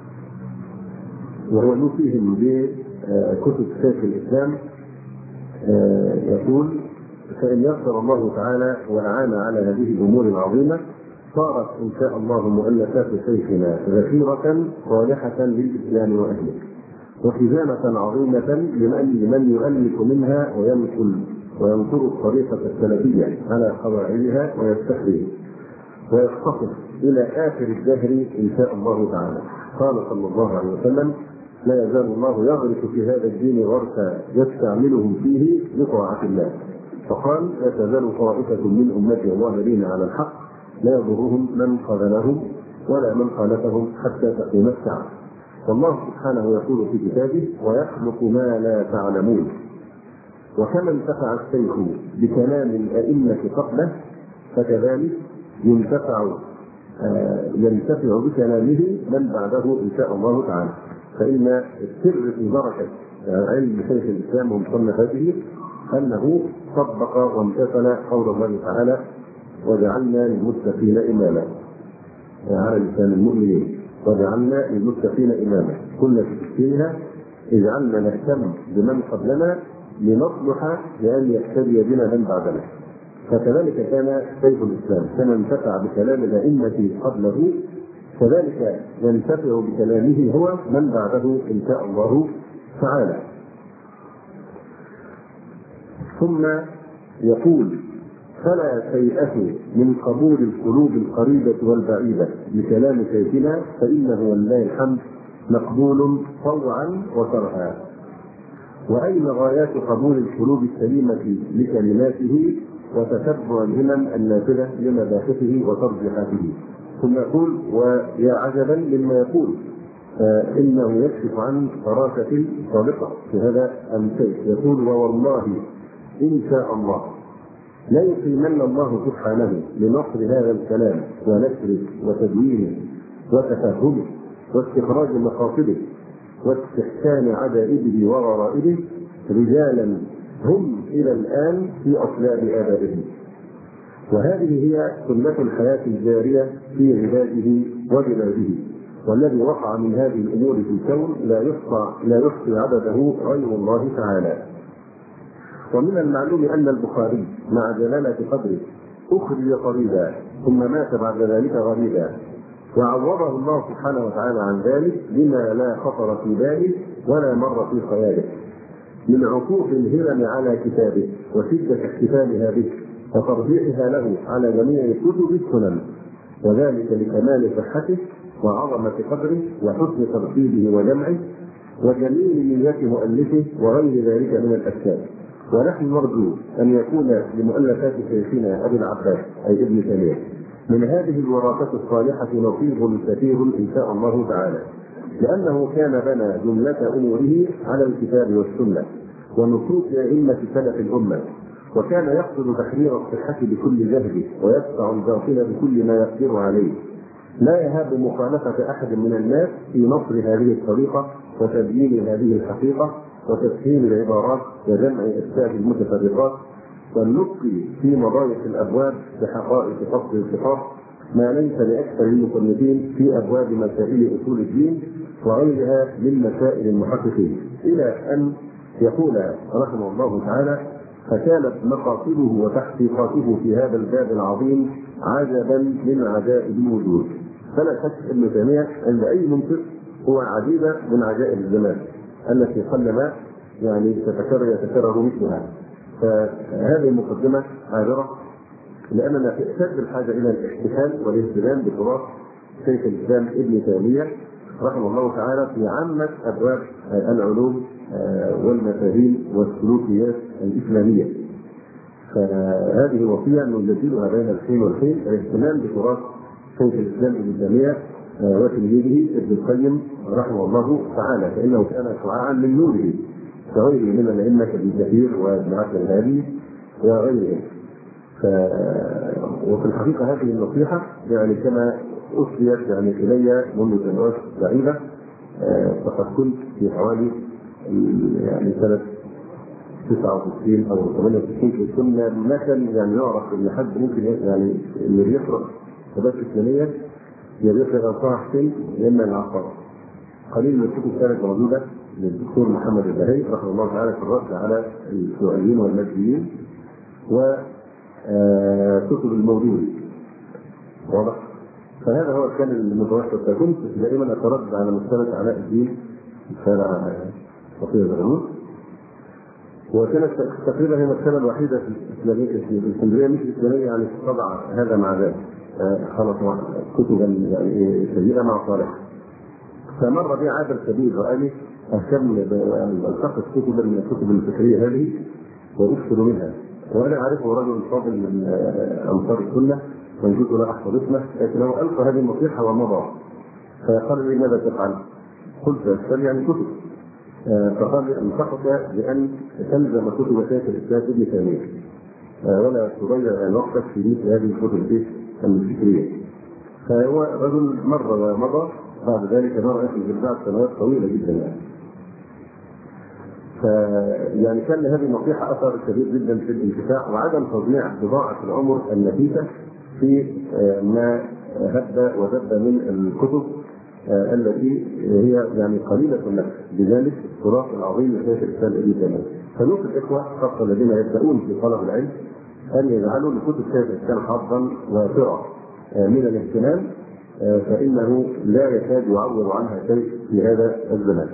وهو يوصيهم بكتب شيخ الإسلام، يقول: فإن يسر الله تعالى وأعان على هذه الأمور العظيمة صارت إن شاء الله مؤلفات شيخنا ذخيرة صالحة للإسلام وأهله، وخزانة عظيمة لمن يؤلف منها وينقل وينصر الطريقة السلفية على قواعدها ويستحري ويختصر إلى آخر الدهر إن شاء الله تعالى. قال صلى الله عليه وسلم: لا يزال الله يغرس في هذا الدين غرسا يستعملهم فيه بطاعة الله. فقال: لا تزال طائفة من أمتي ظاهرين على الحق لا يضرهم من خذلهم ولا من خالفهم حتى تقوم الساعة. والله سبحانه يقول في كتابه: ويخلق ما لا تعلمون. وكما انتفع الشيخ بكلام الأئمة قبله فكذلك ينتفع آه ينتفع بكلامه من بعده إن شاء الله تعالى. فإن السر في بركة علم شيخ الإسلام ومصنفاته أنه طبق وامتثل قول الله تعالى: وجعلنا للمتقين إماما، على لسان المؤمنين، وجعلنا للمتقين إماما. كنا في تفسيرها: اجعلنا نهتم بمن قبلنا لنصلح لأن يهتدي بنا من بعدنا. فكذلك كان شيخ الإسلام، كان انتفع بكلام الأئمة قبله، كذلك ينتفع بكلامه هو من بعده إن شاء الله تعالى. ثم يقول: فلا تيأسوا من قبول القلوب القريبة والبعيدة لكلام شيخنا، فإنه ولله الحمد مقبول طوعا وكرها. وأين غايات قبول القلوب السليمة لكلماته وتتبع الهمم النافذة لمباحثه وترجيحاته. ثم يقول: ويا عجبا مما يقول آه إنه يكشف عن فراسة صادقة في هذا الشيء. يقول: ووالله إن شاء الله لا يقيمن الله سبحانه لنصر هذا الكلام ونشره وتدوينه وتفهمه واستخراج مقاصده واستحسان عجائبه وغرائبه رجالا هم إلى الآن في أصلاب آبائهم. وهذه هي سنة الحياة الجارية في عباده وبلاده، والذي وقع من هذه الأمور في الكون لا يحصى لا يحصي عدده غير الله تعالى. ومن المعلوم أن البخاري مع جلالة قدره أخرج قريبا ثم مات بعد ذلك غريبا، وعوضه الله سبحانه وتعالى عن ذلك بما لا خطر في باله ولا مر في خياله من عطوف الهمم على كتابه وشدة احتفالها به وترجيحها له على جميع كتب السنن، وذلك لكمال صحته وعظمة قدره وحسن ترتيبه وجمعه وجميل نية مؤلفه وغير ذلك من الأشياء. ونحن نرجو أن يكون لمؤلفات شيخنا أبي العباس أي ابن تيمية من هذه الوراثة الصالحة نصيب كثير إن شاء الله تعالى، لأنه كان بنى جملة أموره على الكتاب والسنة ونصوص أئمة سلف الأمة، وكان يقصد تحرير الصحة بكل جهده ويدفع الباطل بكل ما يقدر عليه، لا يهاب مخالفة أحد من الناس في نصر هذه الطريقة وتبيين هذه الحقيقة وتسهيل العبارات وجمع أسباب المتفرقات والنطق في مضايق الأبواب بحقائق فصل الخطاب ما ليس لأكثر المصنفين في أبواب مسائل أصول الدين وغيرها من مسائل المحققين، إلى أن يقول رحمه الله تعالى: فكانت مقاصده وتحقيقاته في هذا الباب العظيم عجبا من عجائب الوجود. فلا شك ابن تيمية عند أي منطق هو عجيبة من عجائب الزمان التي قلما يعني تتكرر يتكرر مثلها. فهذه المقدمة عابرة لأننا في أشد الحاجة إلى الاحتفال والاهتمام بتراث شيخ الإسلام ابن تيمية رحمه الله تعالى في عامة أبواب العلوم والمفاهيم والسلوكيات الإسلامية. فهذه وصية نجددها بين الحين والحين، الاهتمام بتراث شيخ الإسلام ابن تيمية وتلميذه ابن القيم رحمه الله تعالى، فإنه كان شعاعا من نوره كغيره من الأئمة ابن كثير وابن عبد الهادي وغيرهم. ف... وفي الحقيقة هذه النصيحة يعني كما أصليت يعني إلي منذ سنوات بعيدة، فقد كنت في حوالي يعني سنة تسعة وستين أو ثمانية وستين كنا مثلا يعني يعرف إن حد ممكن يعني اللي بيقرأ كتابات إسلامية يقرأ طه حسين لأما العقار. قليل من الكتب كانت موجودة للدكتور محمد البهي رحمه الله تعالى في الرد على السؤالين والمجديين وكتب الموجود واضح. فهذا هو كان المتوسط. فكنت دائما اتردد على مسألة علاء الدين شارع صفية زغلول، وكانت تقريبا هي المسألة الوحيدة في الإسلامية في الإسكندرية مش الإسلامية يعني تضع هذا مع ذلك خلص كتبا يعني سيئة مع صالحة. فمر بي عابر كبير رأني أهتم ألتقط كتبا من الكتب الفكرية هذه وأكثر منها، وأنا أعرفه رجل فاضل من أنصار السنة ويجوز لا أحفظ اسمه، لكنه ألقى هذه النصيحة ومضى. فقال لي: ماذا تفعل؟ قلت: أشتري يعني كتب. فقال لي: انصحك بأن تلزم كتب شيخ الإسلام ابن تيمية ولا تضيع وقتك في مثل هذه الكتب الفكرية. فهو رجل مر ومضى بعد ذلك مرة في بعد سنوات طويلة جدا يعني. فيعني كان لهذه النصيحة أثر كبير جدا في الانتفاع وعدم تضييع بضاعة العمر النفيسة في ما هب ودب من الكتب التي هي يعني قليلة النفس بذلك التراث العظيم لشيخ الإسلام ابن تيمية. فنوصي الإخوة خاصة الذين يبدأون في طلب العلم أن يجعلوا لكتب شيخ الإسلام حظا وافرا من الاهتمام، فإنه لا يكاد يعوض عنها شيء في هذا الزمان.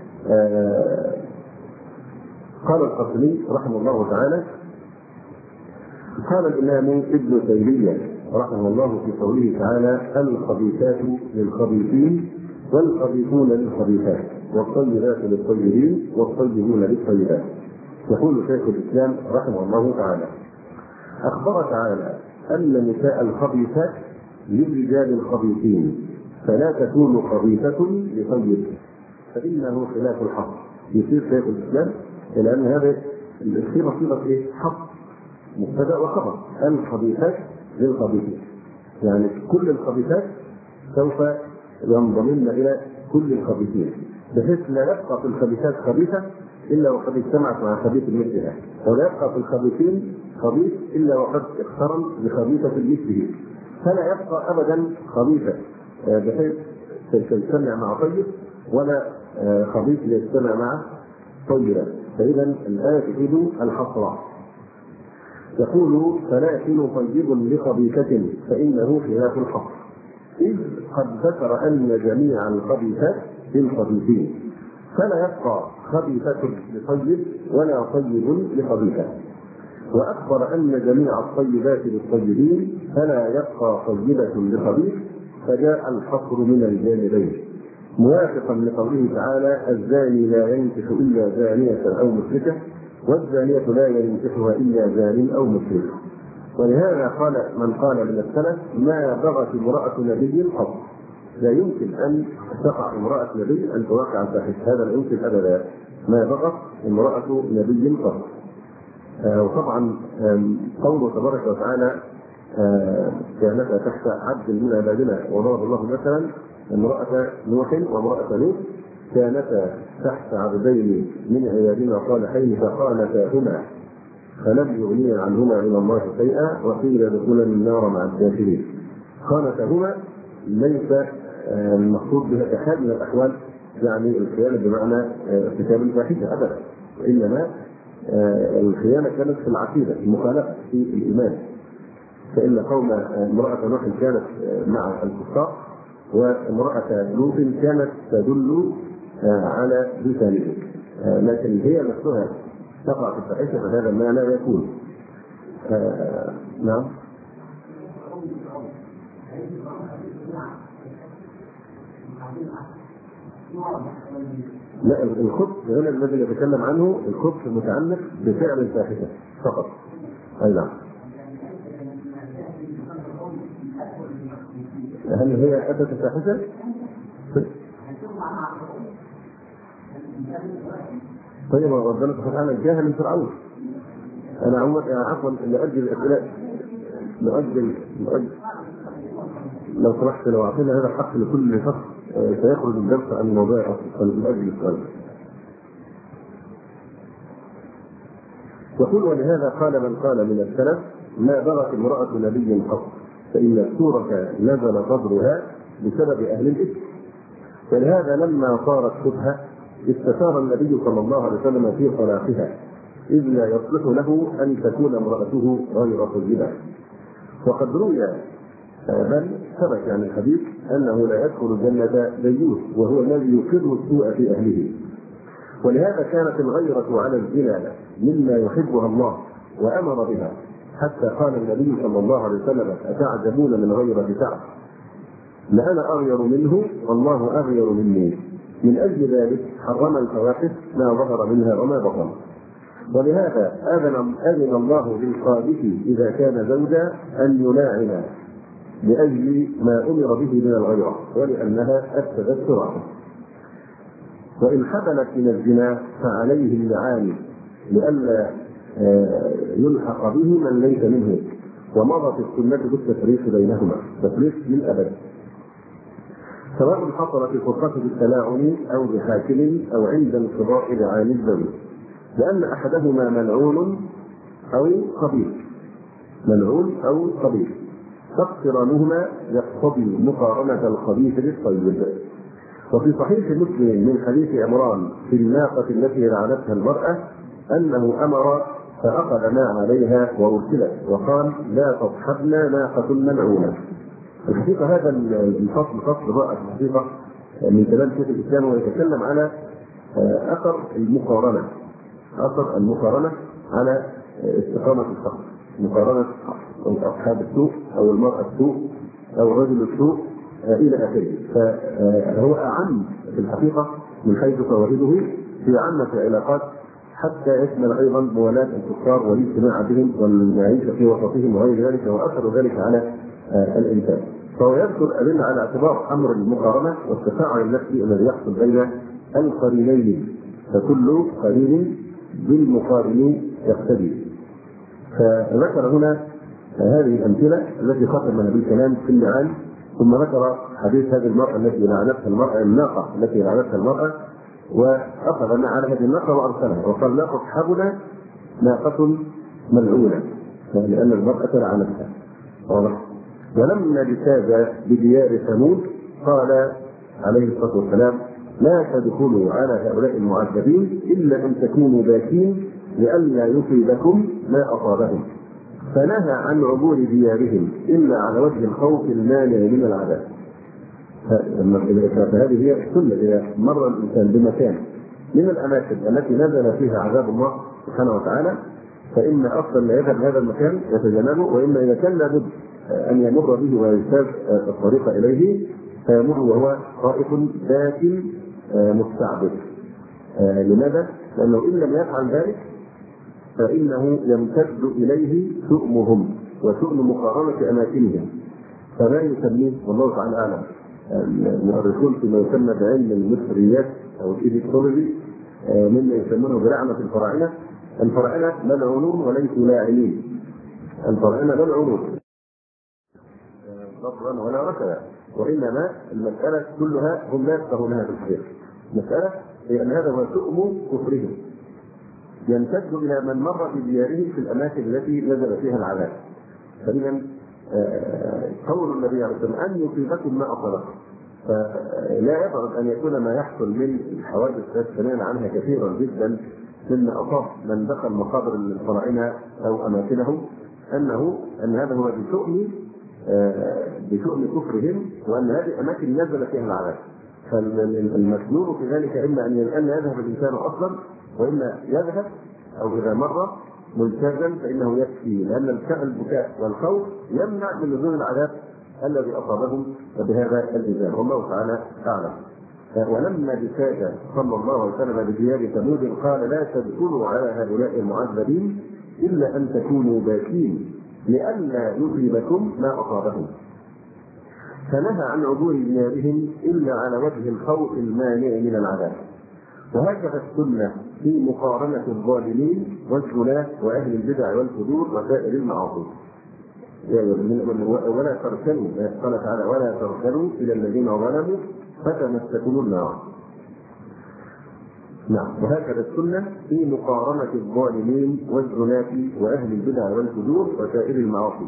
قال القاسمي رحمه الله تعالى: قال الإمام ابن تيمية رحمه الله في قوله تعالى: الخبيثات للخبيثين والخبيثون للخبيثات والطيبات للطيبين والطيبون للطيبات. يقول شيخ الإسلام رحمه الله تعالى: أخبر تعالى أن نساء الخبيثات للرجال الخبيثين، فلا تكون خبيثة لطيب، فإنه خلاف الحق. يصير شيخ الإسلام لأن هذا الصيغة صيغة إيه؟ حق، مبتدأ وخبر. الخبيثات للخبيثين، يعني كل الخبيثات سوف ينضمن إلى كل الخبيثين، بحيث لا يبقى في الخبيثات خبيثة إلا وقد اجتمعت مع خبيث مثلها، ولا يبقى في الخبيثين خبيث إلا وقد اقترن بخبيثة مثله، فلا يبقى أبدا خبيثة بحيث تجتمع مع طيب، ولا خبيث يجتمع مع طيبة. فإذا الآية تفيد الحصر. يقول: فلا يكون طيب لخبيثة فإنه خلاف الحق، إذ قد ذكر أن جميع الخبيثات للخبيثين، فلا يبقى خبيثة لطيب ولا طيب لخبيثة. وأخبر أن جميع الطيبات للطيبين، فلا يبقى طيبة لخبيث، فجاء الحصر من الجانبين موافقا لقوله تعالى: الزاني لا ينكح إلا زانية أو مشركة، والزانية لا ينكحها إلا زان أو مشرك. ولهذا قال من قال من السلف: ما بغت امرأة نبي قط. لا يمكن أن تقع امرأة نبي أن توقع الفاحشة، هذا لا يمكن أبدا. ما بغت امرأة نبي قط. آه وطبعا قوله تبارك وتعالى: آه كانتا تحت عبد من عبادنا وضرب الله مثلا امرأة نوح وامرأة لوط كانتا تحت عبدين من عبادنا صالحين فخانتاهما فلم يغنيا عنهما من الله شيئا وقيل ادخلا النار مع الكافرين. خانتاهما ليس المقصود بها احد من الاحوال يعني الخيانه بمعنى ارتكاب الفاحشه ابدا، وانما الخيانه كانت في العقيده، المخالفه في الايمان. فان قوم امراه نوح كانت مع الكفار، وامراه لوط كانت تدل على لسانه، لكن هي نفسها تقع في الفاحشه، فهذا ما لا يكون. نعم. لا، الخبث هنا الذي يتكلم عنه الخبث متعلق بفعل الفاحشه فقط. اي نعم. هل هي اتت الفاحشه؟ طيب ربنا سبحانه وتعالى من فرعون. انا عفوا نؤجل الاسئله نؤجل نؤجل لو سمحت، لو اعطينا هذا الحق لكل شخص سيخرج الدرس عن الموضوع اصلا. نؤجل السؤال. يقول: ولهذا قال من قال من السلف: ما بغت امرأة نبي قط، فإن السورة نزل صدرها بسبب أهل الإثم. ولهذا لما صارت شبهة استشار النبي صلى الله عليه وسلم في طلاقها، إذ لا يصلح له أن تكون امرأته غير طيبة. وقد روي بل ثبت يعني الحديث أنه لا يدخل الجنة ديوث، وهو الذي يقر السوء في أهله. ولهذا كانت الغيرة على الزنا مما يحبها الله وأمر بها، حتى قال النبي صلى الله عليه وسلم: أتعجبون من غيرة سعد؟ لأنا أغير منه والله أغير مني. من أجل ذلك حرم الفواحش ما ظهر منها وما بطن. ولهذا أذن, أذن الله للقاذف إذا كان زوجا أن يلاعن لأجل ما أمر به من الغيرة، ولأنها أفسدت سرعة. وإن حملت من الزنا فعليه اللعان لئلا يلحق به من ليس منه. ومضت السنة بالتفريق بينهما، تفريق للأبد، سواء حصل في فرقة بالتلاعن أو بحاكم أو عند انقضاء لعان الزوج، لأن أحدهما ملعون أو خبيث، ملعون أو خبيث، فاقترانهما يقتضي مقارنة الخبيث بالطيب. وفي صحيح مسلم من حديث عمران في الناقة التي لعنتها المرأة أنه أمر فأخذ ما عليها وأرسلت وقال: لا تصحبنا ناقة ملعونة. الحقيقة هذا الفصل فصل رائع الحقيقة من كلام شيخ الإسلام، ويتكلم على أثر المقارنة، أثر المقارنة على استقامة الشخص، مقارنة أصحاب السوء أو المرأة السوء أو الرجل السوء إلى آخره. فهو أعم في الحقيقة من حيث فوائده في عامة العلاقات، حتى يشمل أيضا موالاة الكفار والاجتماع بهم والمعيشة في وسطهم وغير ذلك، وأثر ذلك على الإنسان. فهو يذكر أدلة على اعتبار أمر المقارنة والتفاعل النفسي الذي يحصل بين القرينين، فكل قرين بالمقارن يقتدي. فذكر هنا هذه الأمثلة التي ختمها بالكلام في اللعان، ثم ذكر حديث هذه المرأة التي لعنتها المرأة، الناقة التي لعنتها المرأة، وأخذ على هذه الناقة وأرسلها وقال لا تصحبنا ناقة ملعونة، لأن المرأة لعنتها. ولما اجتاز بديار ثمود قال عليه الصلاة والسلام لا تدخلوا على هؤلاء المعذبين إلا أن تكونوا باكين لئلا يصيبكم ما أصابهم، فنهى عن عبور ديارهم إلا على وجه الخوف المانع من العذاب. فهذه هي السنة. إذا مر الإنسان بمكان من الأماكن التي نزل فيها عذاب الله سبحانه وتعالى، فإن أصلا لا يذهب هذا المكان يتجنبه، وإما إذا كان لابد أن يمر به ويجتاز الطريق إليه فيمر وهو خائف باك مستعبد. لماذا؟ لأنه إن لم يفعل ذلك فإنه يمتد إليه شؤمهم وشؤم مقارنة أماكنهم، فلا يسميه والله تعالى أعلم المؤرخون فيما يسمى بعلم المصريات أو الإيديكتولوجي مما يسمونه بلعنة الفراعنة. الفراعنة ملعونون وليسوا لاعنين، الفراعنة ملعونون ضرا ولا رشدا، وإنما المسألة كلها هم لا يفقهونها في الحقيقة. المسألة هي أن هذا هو شؤم كفرهم يمتد إلى من مر في دياره في الأماكن التي نزل فيها العذاب. فإذا قول النبي عليه الصلاة والسلام أن يصيبكم ما أصابكم، فلا يبعد أن يكون ما يحصل من الحوادث التي سمعنا عنها كثيرا جدا مما أصاب من دخل مقابر الفراعنة أو أماكنهم، أنه أن هذا هو بشؤم بشؤم كفرهم، وأن هذه أماكن نزل فيها العذاب. فالمسنون في ذلك إما أن يذهب الإنسان أصلا، وإما يذهب أو إذا مر ملتزم فإنه يكفي، لأن البكاء والخوف يمنع من نزول العذاب الذي أصابهم بهذا الإزام. والله تعالى أعلم. ولما اجتاز صلى الله عليه وسلم بديار ثمود قال لا تدخلوا على هؤلاء المعذبين إلا أن تكونوا باكين لئلا يصيبكم ما أصابهم، فنهى عن عبور ديارهم إلا على وجه الخوف المانع من العذاب. وهكذا السنة في مقارنة الظالمين والزلاه وأهل البدع والفجور وسائر المعاصي. ولا تركنوا، قال تعالى ولا تركنوا إلى الذين ظلموا فتمسكوا النار. نعم. وهكذا السنة في مقارنة الظالمين والزلاه وأهل البدع والفجور وسائر المعاصي.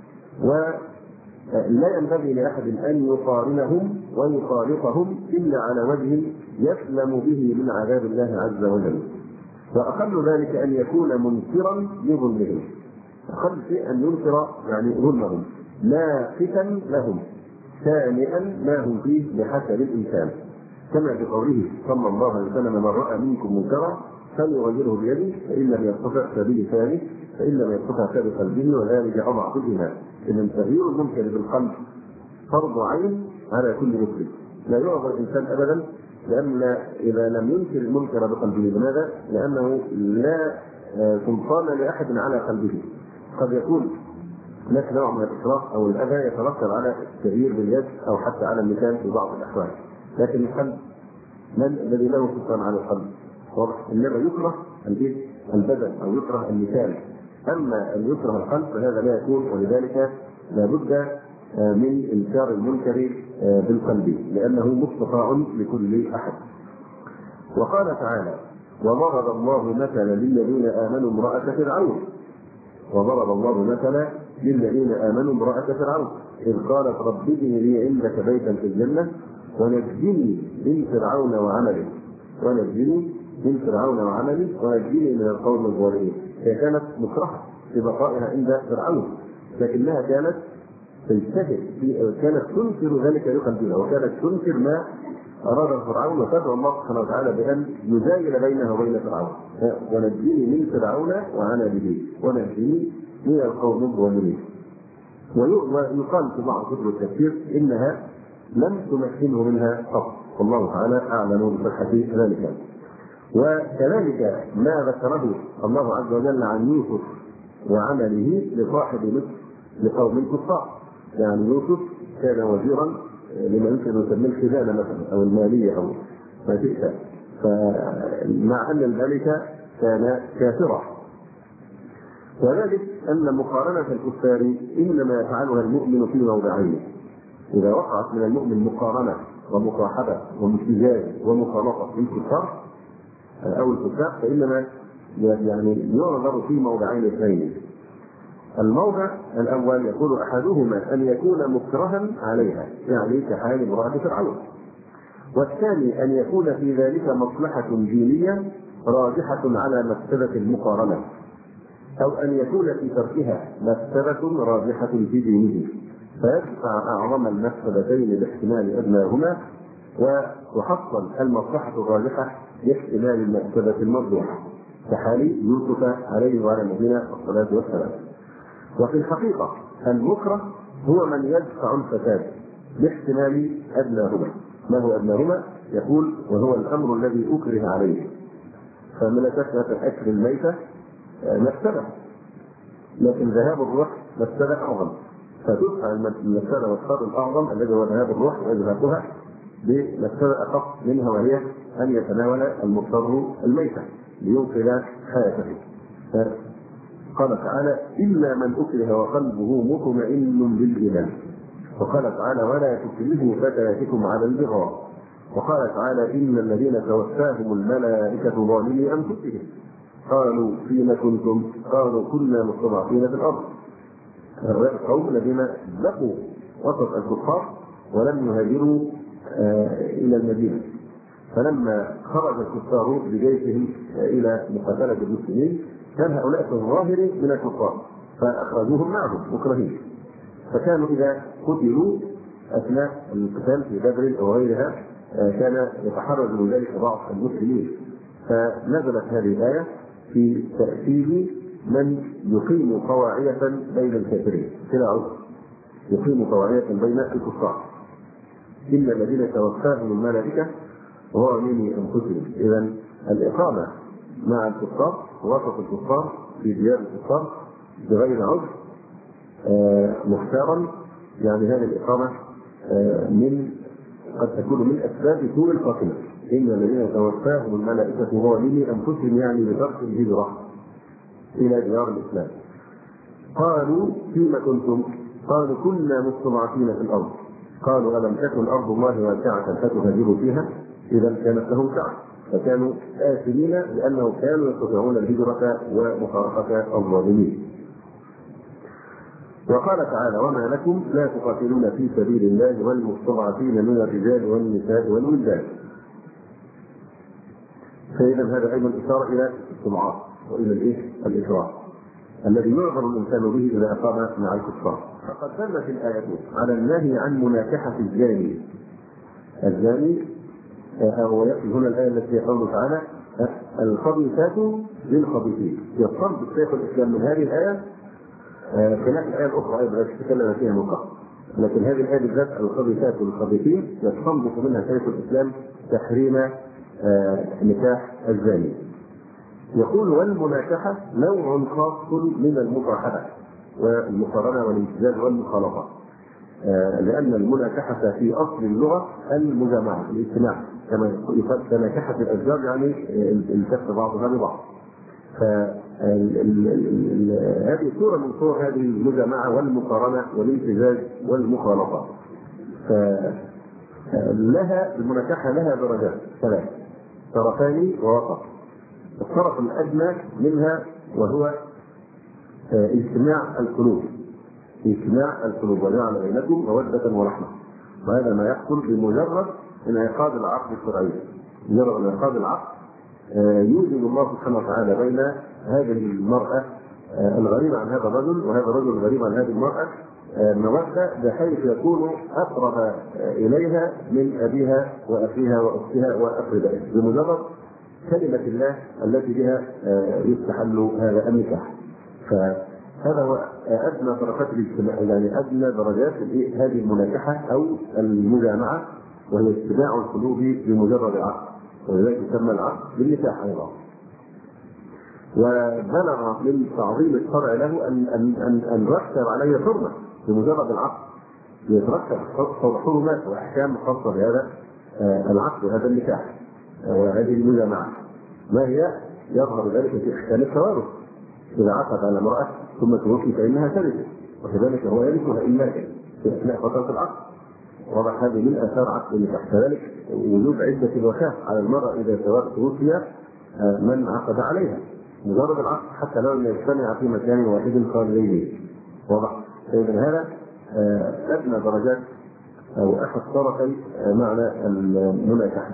ولا ينبغي لأحد أن يقارنهم ويخالطهم إلا على وجه يسلم به من عذاب الله عز وجل. وأقل ذلك أن يكون منكرا لظلمهم، أقل شيء أن ينكر يعني ظلمهم، ناقتا لهم سامئا ما هم فيه بحسب الإمكان، كما في قوله صلى الله عليه وسلم من رأى منكم منكرا فليغيره بيده فإن لم يستطع فبلسانه فإن لم يستطع فبقلبه وذلك أضعف الإيمان. إذا تغيير المنكر بالقلب فرض عين على كل مسلم، لا يعذر الإنسان أبدا، لأن إذا لم ينكر المنكر بقلبه. لماذا؟ لأنه لا سلطان لأحد على قلبه. قد يكون هناك نوع من الإكراه أو الأذى يترتب على التغيير باليد أو حتى على اللسان في بعض الأحوال، لكن القلب من الذي له سلطان على القلب؟ إنما يكره البدن أو يكره اللسان، أما أن يكره القلب فهذا لا يكون، ولذلك لا بد من إنكار المنكر بالقلب لأنه مستطاع لكل أحد. وقال تعالى وضرب الله مثلا للذين آمنوا امرأة فرعون وضرب الله مثلا للذين آمنوا امرأة فرعون إذ قالت رب ابن لي عندك بيتا في الجنة ونجني من فرعون وعمله ونجني من فرعون وعمله ونجني من القوم الظالمين. هي كانت مكرهة في بقائها عند فرعون، لكنها كانت تجتهد، كانت تنكر ذلك بقلبها، وكانت تنكر ما أراد فرعون، وتدعو الله سبحانه وتعالى بأن يزايل بينها وبين فرعون. ونجني من فرعون وعمله ونجني من القوم الظالمين. ويقال في بعض كتب التفسير إنها لم تمكنه منها قط، والله تعالى اعلم بصحه ذلك. وكذلك ما ذكره الله عز وجل عن يوسف وعمله لصاحب مصر لقوم كفار. يعني يوسف كان وزيرا لما يمكن ان يسميه الخزانه مثلا او الماليه او ما شئت، فمع ان الملك كان كافرا. وذلك ان مقارنه الكفار انما يفعلها المؤمن في موضعين: اذا وقعت من المؤمن مقارنه ومصاحبه وامتزاج ومخالطه بالكفار او الكفار فانما يعني ينظر في موضعين اثنين. الموضع الاول يقول احدهما ان يكون مكرها عليها، يعني كحال امراه فرعون، والثاني ان يكون في ذلك مصلحه دينيه راجحه على مفسده المقارنه، او ان يكون في تركها مفسده راجحه في دينه فيدفع اعظم المفسدتين باحتمال ادناهما وتحصل المصلحه الراجحه باحتمال المفسده المرجوحه، كحال يوسف عليه وعلى نبينا الصلاه والسلام. وفي الحقيقه المكره هو من يدفع الفساد باحتمال ادناهما. ما هو ادناهما؟ يقول وهو الامر الذي اكره عليه. فمن تكره اكل الميته مفسده، لكن ذهاب الروح مفسده اعظم، فتدفع المفسده والشر الاعظم الذي هو ذهاب الروح وازهاقها بمفسده اخف منها، وهي ان يتناول المضطر الميته لينقذ حياته. قال تعالى الا من اكره وقلبه مطمئن بالايمان. وقال تعالى ولا تكرهوا فتياتكم على البغاء. وقال تعالى ان الذين توفاهم الملائكه ظالمي انفسهم قالوا فيما كنتم قالوا كنا مستضعفين في الارض. هؤلاء القوم الذين بقوا وسط الكفار ولم يهاجروا آه الى المدينه، فلما خرج الكفار بجيشهم آه الى مقاتله المسلمين كان هؤلاء في الظاهر من الكفار فاخرجوهم معهم مكرهين، فكانوا اذا قتلوا اثناء القتال في بدر او غيرها آه كان يتحرج من ذلك بعض المسلمين. فنزلت هذه الايه في تأكيد من يقيم طواعية بين الكافرين كلا عذر، يقيم طواعية بين الكفار. إن الذين توفاهم الملائكة ظالمي أنفسهم. إذا الإقامة مع الكفار وسط الكفار في ديار الكفار بغير عذر آه مختارا، يعني هذه الإقامة آه من قد تكون من أسباب سوء الخاتمة. إن الذين توفاهم الملائكة ظالمي أنفسهم، يعني بترك الهجرة إلى ديار الإسلام. قالوا فيما كنتم قالوا كنا مستضعفين في الأرض. قالوا ألم تكن أرض الله واسعة فتهاجروا فيها؟ إذا كانت لهم سعة، فكانوا آثمين لأنهم كانوا يستطيعون الهجرة ومفارقة الظالمين. وقال تعالى وما لكم لا تقاتلون في سبيل الله والمستضعفين من الرجال والنساء والولدان. فإذا هذا أيضا إشارة إلى السمعات وإلى الإيه؟ الإكراه الذي يعذر الإنسان به إذا أقام مع الكفار. فقد دلت الآيات على النهي عن مناكحة الزاني. الزاني هو هنا الآية التي قوله تعالى الخبيثات للخبيثين. يصرف الشيخ الإسلام من هذه الآية خلاف الآية الأخرى أيضا تكلم فيها من قبل، لكن هذه الآية بالذات الخبيثات للخبيثين يستنبط منها شيخ الإسلام تحريم آه نكاح الزاني. يقول والمناكحة نوع خاص من المصاحبة والمقارنة والامتزاج والمخالطة، آه لأن المناكحة في أصل اللغة المجامعة الاجتماع، كما يقال تناكحة الأشجار يعني التف بعضها ببعض. فهذه صورة من صور هذه المجامعة والمقارنة والامتزاج والمخالطة. فلها المناكحة لها درجات ثلاث، طرفان ووسط. الطرف الأدنى منها وهو اجتماع القلوب، اجتماع القلوب وجعل بينكم مودة ورحمة، وهذا ما يحصل بمجرد انعقاد العقد الشرعي. مجرد انعقاد العقد يوجد الله سبحانه وتعالى بين هذه المرأة الغريبة عن هذا الرجل وهذا الرجل الغريب عن هذه المرأة مودة بحيث يكون أقرب إليها من أبيها وأخيها وأختها وأقربائها بمجرد كلمة الله التي بها يستحل هذا النكاح. هذا هو ادنى درجات الاجتماع، يعني ادنى درجات هذه المناكحه او المجامعه، وهي اجتماع القلوب بمجرد عقد، ولذلك يسمى العقد بالنكاح ايضا. وبلغ من تعظيم الشرع له ان ان ان ان رتب عليه حرمه بمجرد العقد، يترتب حرمات واحكام خاصه بهذا العقد وهذا النكاح وهذه المجامعه. ما هي؟ يظهر ذلك في احكام التوارث. اذا عقد على امراه ثم توفي فانها ترث، وكذلك هو يرثها ان مات في اثناء فتره العقد. واضح؟ هذه من اثار عقد النكاح. كذلك وجود عده الوفاه على المراه اذا توفي من عقد عليها، مجرد العقد حتى لو لم يجتمع في مكان واحد خالدين. واضح؟ فاذا هذا ادنى درجات او احد طرفي معنى المناكحه.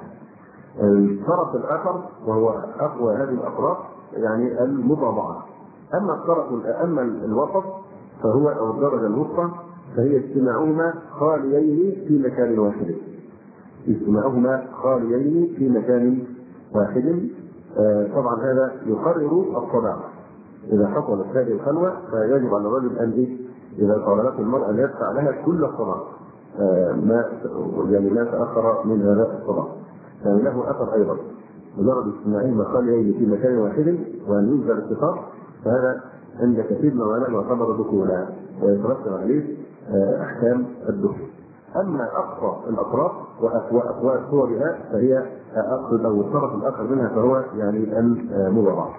الطرف الاخر وهو اقوى هذه الاطراف يعني المضارعه. اما الطرف اما الوسط فهو او الدرجه الوسطى فهي اجتماعهما خاليين في مكان واحد. اجتماعهما خاليين في مكان واحد. آه طبعا هذا يقرر الصداق. اذا حصلت هذه الخلوه فيجب على الرجل ان اذا طالبته المراه ان يدفع لها كل الصداق، آه ما يعني لا تاخر من هذا الصداق، يعني له اثر ايضا. مجرد اجتماعهما خاليين في مكان واحد وان ينزل الاتفاق فهذا عند كثير من العلماء يعتبر دخولا ويترتب عليه آه احكام الدخول. اما اقصى الاطراف واقوى صورها فهي اقصد او الطرف الاخر منها فهو يعني المضارعه.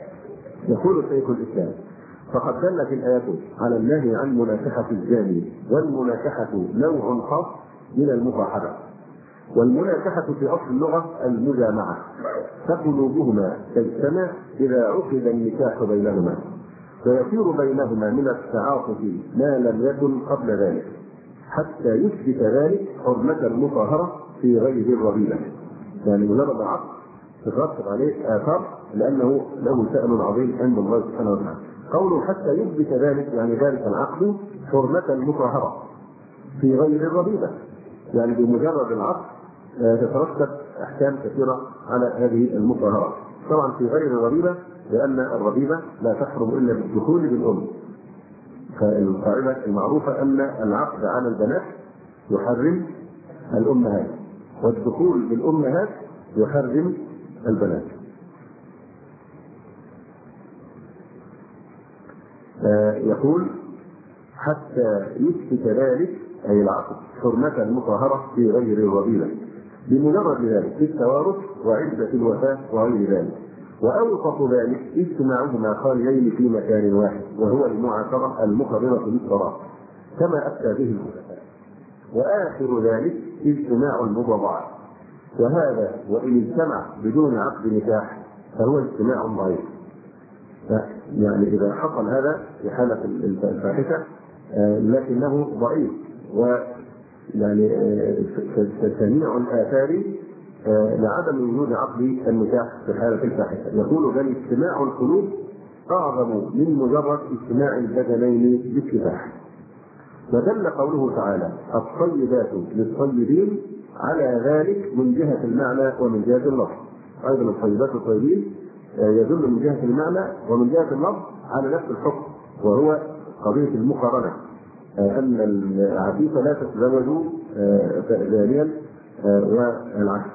يقول شيخ الاسلام: فقد دلت الايات على النهي عن مناكحه الزاني، والمناكحه نوع خاص من المصاحبه. والمناكحه في اصل اللغه المجامعه، فقلوبهما تجتمع اذا عقد النكاح بينهما، فيصير بينهما من التعاطف ما لم يكن قبل ذلك، حتى يثبت ذلك حرمة المطهرة في غير الرذيلة. يعني مجرد العقد تترتب عليه آثار لأنه له شأن عظيم عند الله سبحانه وتعالى. قوله حتى يثبت ذلك يعني ذلك العقد حرمة المطهرة في غير الرذيلة، يعني بمجرد العقد تترتب أحكام كثيرة على هذه المطهرة. طبعا في غير الرذيلة لأن الرذيلة لا تحرم إلا بالدخول بالأم. فالقاعدة المعروفة أن العقد على البنات يحرم الأمهات، والدخول بالأمهات يحرم البنات. آه يقول حتى يثبت ذلك أي العقد حرمة المطهرة في غير الرذيلة بمجرد ذلك في التوارث وعدة الوفاة وغير ذلك. وأوصف ذلك اجتماعهما خاليين في مكان واحد، وهو المعاشرة المقررة للصلاة كما أفتى به الخلفاء. وآخر ذلك اجتماع المضارعة، وهذا وإن اجتمع بدون عقد نكاح فهو اجتماع ضعيف. يعني إذا حصل هذا في حالة الفاحشة لكنه ضعيف، ويعني سميع الآثار لعدم وجود عقد النكاح في حالة الفاحشة. يقول بل اجتماع القلوب أعظم من مجرد اجتماع البدنين بالكفاح. ودل قوله تعالى الطيبات للطيبين على ذلك من جهة المعنى ومن جهة اللفظ. أيضا الطيبات للطيبين يدل من جهة المعنى ومن جهة اللفظ على نفس الحكم، وهو قضية المقارنة، أن العفيفة لا تتزوج زانيا والعكس.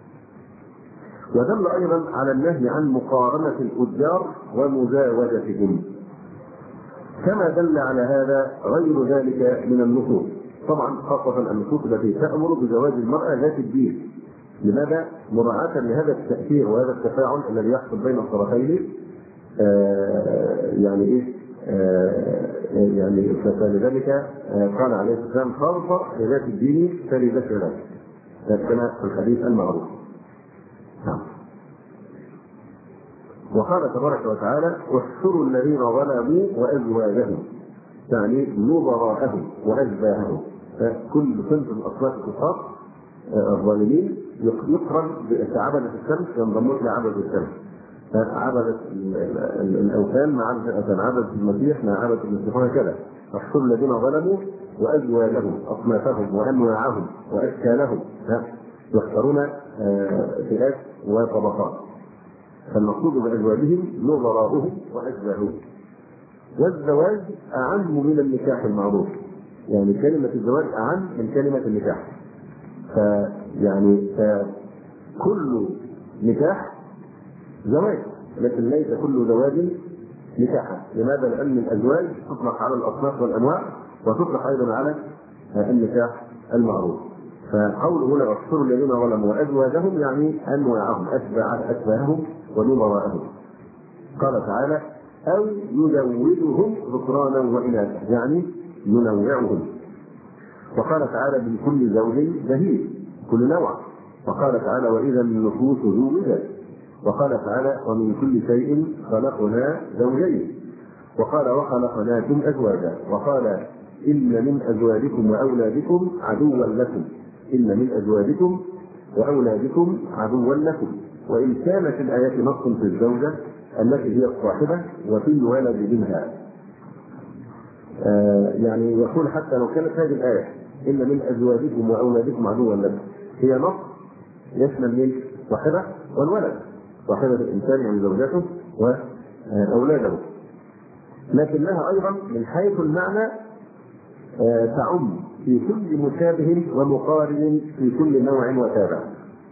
ودل أيضا على النهي عن مقارنة الأتجار ومزاوجتهم، كما دل على هذا غير ذلك من النصوص. طبعا خاصة النصوص التي تأمر بزواج المرأة ذات الدين. لماذا؟ مراعاة لهذا التأثير وهذا التفاعل الذي يحصل بين الطرفين. آه يعني إيه؟ آه يعني فلذلك آه قال عليه السلام خالصة ذات الدين فلذات ذلك، كما في الحديث المعروف. وقال تبارك وتعالى احشروا الذين ظلموا وازواجهم، يعني نظراءهم واشباههم. كل صنف من اصناف الكفار الظالمين يقرن كعبدة الشمس ينضمون الى عبدة الشمس، عبدة الاوثان مع عبدة المسيح مع عبدة المسيح، وهكذا. احشروا الذين ظلموا وازواجهم اصنافهم وانواعهم واشكالهم، يختارون فئات وطبقات. فالمقصود بأزواجهم نظراؤهم وأشباههم. والزواج أعم من النكاح المعروف، يعني كلمة الزواج أعم من كلمة النكاح. فيعني فكل نكاح زواج، لكن ليس كل زواج نكاحا. لماذا؟ لأن الأزواج تطلق على الأصناف والأنواع، وتطلق أيضا على النكاح المعروف. فقوله هنا واحشروا الذين ظلموا وأزواجهم يعني أنواعهم، أتباع أتباعهم ونظراءهم. قال تعالى أو يزوجهم ذكرانا وإناثا يعني ينوعهم. وقال تعالى من كل زوج بهيج كل نوع. وقال تعالى وإذا النفوس زوجت. وقال تعالى ومن كل شيء خلقنا زوجين. وقال وخلقناكم أزواجا. وقال إن من أزواجكم وأولادكم عدوا لكم. إن من أزواجكم وأولادكم عدوا لكم. وإن كانت الآيات نص في الزوجة التي هي الصاحبة وفي الولد منها. آه يعني يقول حتى لو كانت هذه الآية إن من أزواجكم وأولادكم عدوا لكم هي نص يشمل من صاحبة والولد، صاحبة الإنسان يعني زوجته وأولاده، لكنها أيضا من حيث المعنى آه تعم في كل مشابه ومقارن في كل نوع وتابع.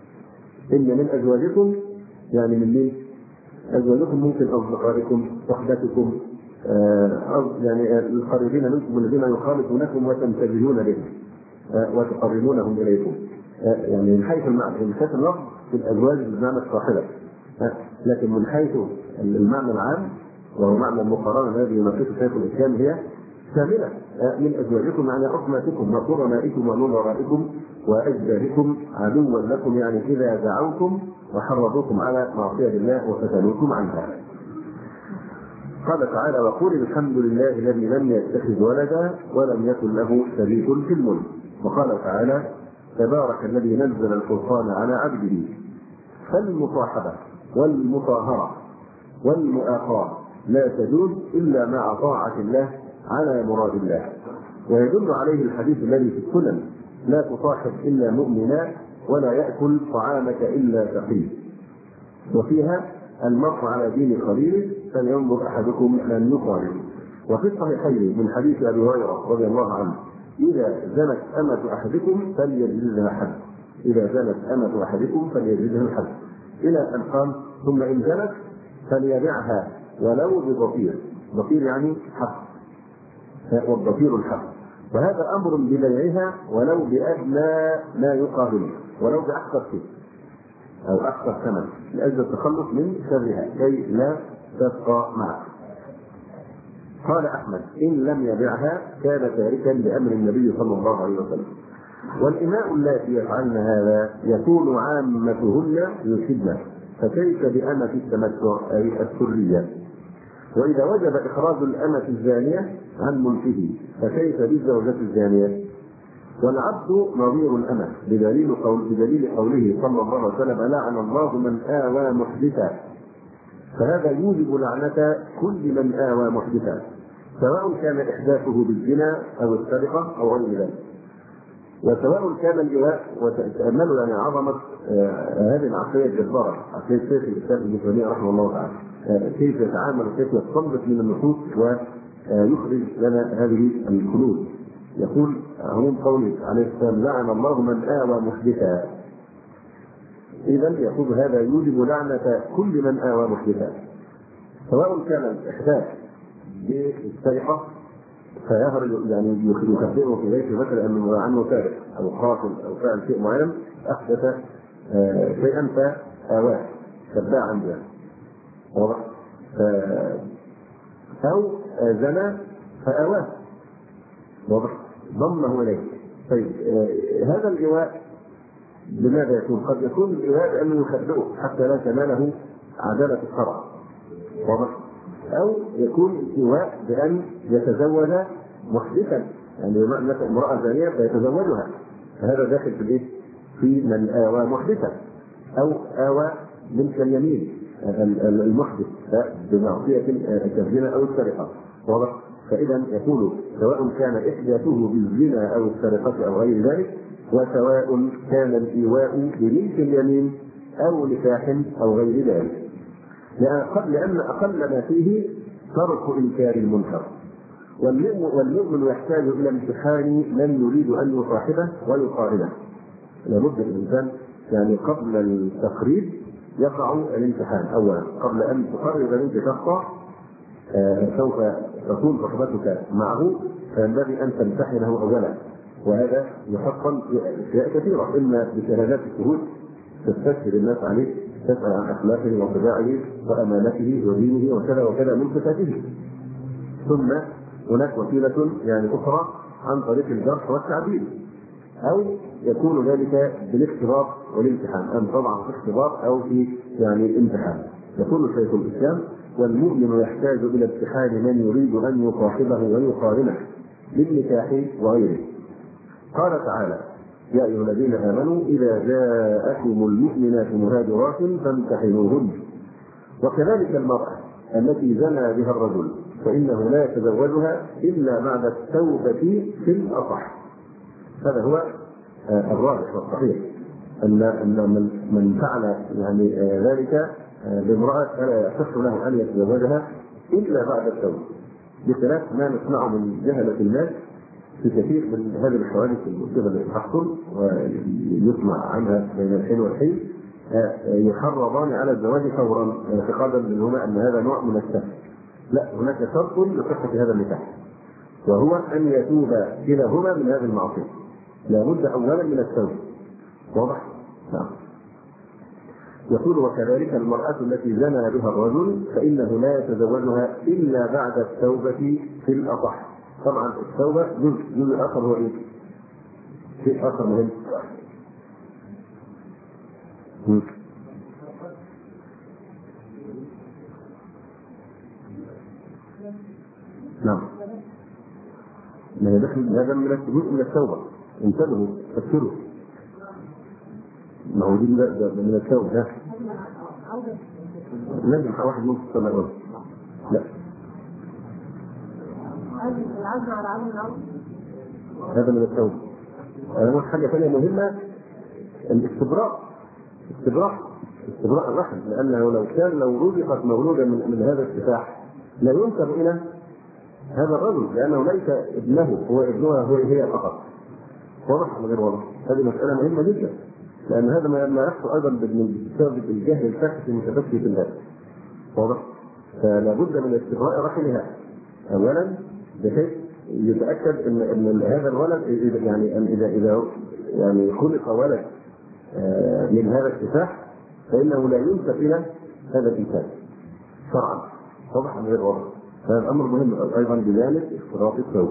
إن من أزواجكم يعني من مين؟ أزواجكم ممكن أصدقائكم وحدتكم آه يعني القريبين منكم الذين يخالطونكم وتنتبهون بهم آه وتقربونهم إليكم آه يعني من حيث المعنى، من حيث اللفظ في الأزواج بمعنى الصاحبة آه لكن من حيث المعنى العام وهو معنى المقارنة الذي يناقشه شيخ الإسلام هي شاملة آه من أزواجكم يعني أصماتكم وقرنائكم ونظرائكم وأجدادكم عدوا لكم يعني إذا دعوكم وحرضوكم على معصية الله وفتنوكم عنها. قال تعالى وقل الحمد لله الذي لم يتخذ ولدا ولم يكن له شريك في الملك. وقال تعالى تبارك الذي نزل الفرقان على عبده. فالمصاحبة والمطاهرة والمؤاخاة لا تجوز إلا مع طاعة الله على مراد الله. ويدل عليه الحديث الذي في السنن لا تصاحب إلا مؤمنا ولا يأكل طعامك إلا تقي. وفيها المرء على دين خليله فلينظر أحدكم من يقارن. وفي الصحيحين من حديث أبي هريرة رضي الله عنه إذا زنت أمة أحدكم فليجلدها حد. إذا زنت أمة أحدكم فليجلدها الحد إلى أن قال ثم إن زنت فليبيعها ولو بضفير. ضفير يعني حق، والضفير الحق. وهذا أمر ببيعها ولو بأدنى ما يقابله ولو بأكثر شيء أو أكثر ثمن لأجل التخلص من شرها كي لا تبقى معه. قال أحمد إن لم يبيعها كان تاركا لأمر النبي صلى الله عليه وسلم. والإماء اللاتي يفعلن هذا يكون عامتهن للخدمة فكيف بأمة التمتع أي السرية؟ وإذا وجب إخراج الأمة الزانية عن ملكه فكيف بالزوجة الزانية؟ والعبد نظير الأمة بدليل, قول بدليل قوله صلى الله عليه وسلم لعن الله من آوى محدثا. فهذا يوجب لعنة كل من آوى محدثا سواء كان إحداثه بالزنا أو السرقة أو غير ذلك. وسواء كان الإيواء وتأملوا يعني عظمة آه هذه العقلية الجبارة عقلية شيخ الإسلام ابن تيمية رحمه الله تعالى آه كيف يتعامل وكيف يستنبط من النصوص ويخرج لنا هذه الحلول. يقول عموم قوله عليه السلام لعن الله من آوى محدثا. إذا يقول هذا يوجب لعنة كل من آوى محدثا سواء كان الإحداث بالسرقة فيهرج يعني يخبئه في بيته مثلا أنه عنه سارق أو قاتل أو فعل شيء معين أحدث آه شيئا فآواه شباع عنده واضح آه أو آه زنا فآواه واضح ضمه إليه. طيب آه هذا الإيواء بماذا يكون؟ قد يكون الإيواء بأنه يخبئه حتى لا تناله عدالة الشرع واضح، أو يكون الإيواء بأن يتزوج محدثا يعني مثلا امرأة زانية فيتزوجها فهذا داخل في الإيه؟ في من آوى محدثا أو آوى من اليمين المحدث بمعصية كالزنا أو السرقة واضح. فإذا يقول سواء كان إحداثه بالزنا أو السرقة أو غير ذلك وسواء كان الإيواء بملك اليمين أو نكاح أو غير ذلك لأن أقل ما فيه ترك إنكار المنكر. والمؤمن يحتاج إلى امتحان من يريد أن يصاحبه ويقارنه. لابد الإنسان يعني قبل التقريب يقع الامتحان أولا، قبل أن تقرب منك شخصا آه سوف تكون صحبتك معه، فينبغي أن تمتحنه أولا، وهذا يحصل أشياء كثيرة، إما بشهادات الشهود تستشهد الناس عليه، تسأل عن أخلاقه وطباعه وأمانته ودينه وكذا وكذا من صفاته. ثم هناك وسيلة يعني أخرى عن طريق الجرح والتعديل، أو يكون ذلك بالاختبار والامتحان، أن طبعا في اختبار أو في يعني امتحان. يقول شيخ الإسلام: والمؤمن يحتاج إلى امتحان من يريد أن يصاحبه ويقارنه بالنكاح وغيره. قال تعالى: يا أيها الذين آمنوا إذا جاءكم المؤمنات مهاجرات فامتحنوهن. وكذلك المرأة التي زنى بها الرجل فإنه لا يتزوجها إلا بعد التوبة في الأصح. هذا هو الراجح والصحيح، أن من فعل يعني ذلك بامرأة فلا يصح له أن يتزوجها إلا بعد التوبة، بخلاف ما نسمعه من جهلة الناس في كثير من هذه الحوادث المؤسفة التي تحصل ويسمع عنها بين الحين والحين، يحرضان على الزواج فورا اعتقادا منهما أن هذا نوع من السفه. لا، هناك شرط لصحة هذا النكاح، وهو أن يتوب كلاهما من هذه المعصية. لابد أولا من التوبة. واضح؟ نعم. يقول: وكذلك المرأة التي زنى بها الرجل فإنه لا يتزوجها إلا بعد التوبة في الأصح. طبعا التوبة جزء جزء آخر هو إيه؟ شيء آخر مهم. نعم. ما يدخل هذا من جزء من التوبة. انتبهوا، فكروا. ما هو دي من التوبة. ها؟ لازم واحد نص سنة. لا. هذا من التوبة. أنا حاجة ثانية مهمة، الاستبراء. استبراء استبراء الرحم، لأنه لو كان لو رزقت مولودا من, من هذا السفاح لا ينسب إلى هذا الرجل، لأنه ليس ابنه، هو ابنها هو هي فقط. واضح ولا غير واضح؟ هذه مسألة مهمة جدا، لأن هذا ما يحصل أيضا بسبب الجهل الفاحش المتفشي في الناس. واضح؟ فلا بد من استبراء رحمها أولا، بحيث يتأكد أن أن هذا الولد يعني أن إذا إذا يعني خلق ولد من هذا السفاح فإنه لا ينسب إلى هذا الإنسان شرعا. واضح ولا غير واضح؟ هذا الأمر مهم أيضا بجانب اشتراط التوبة.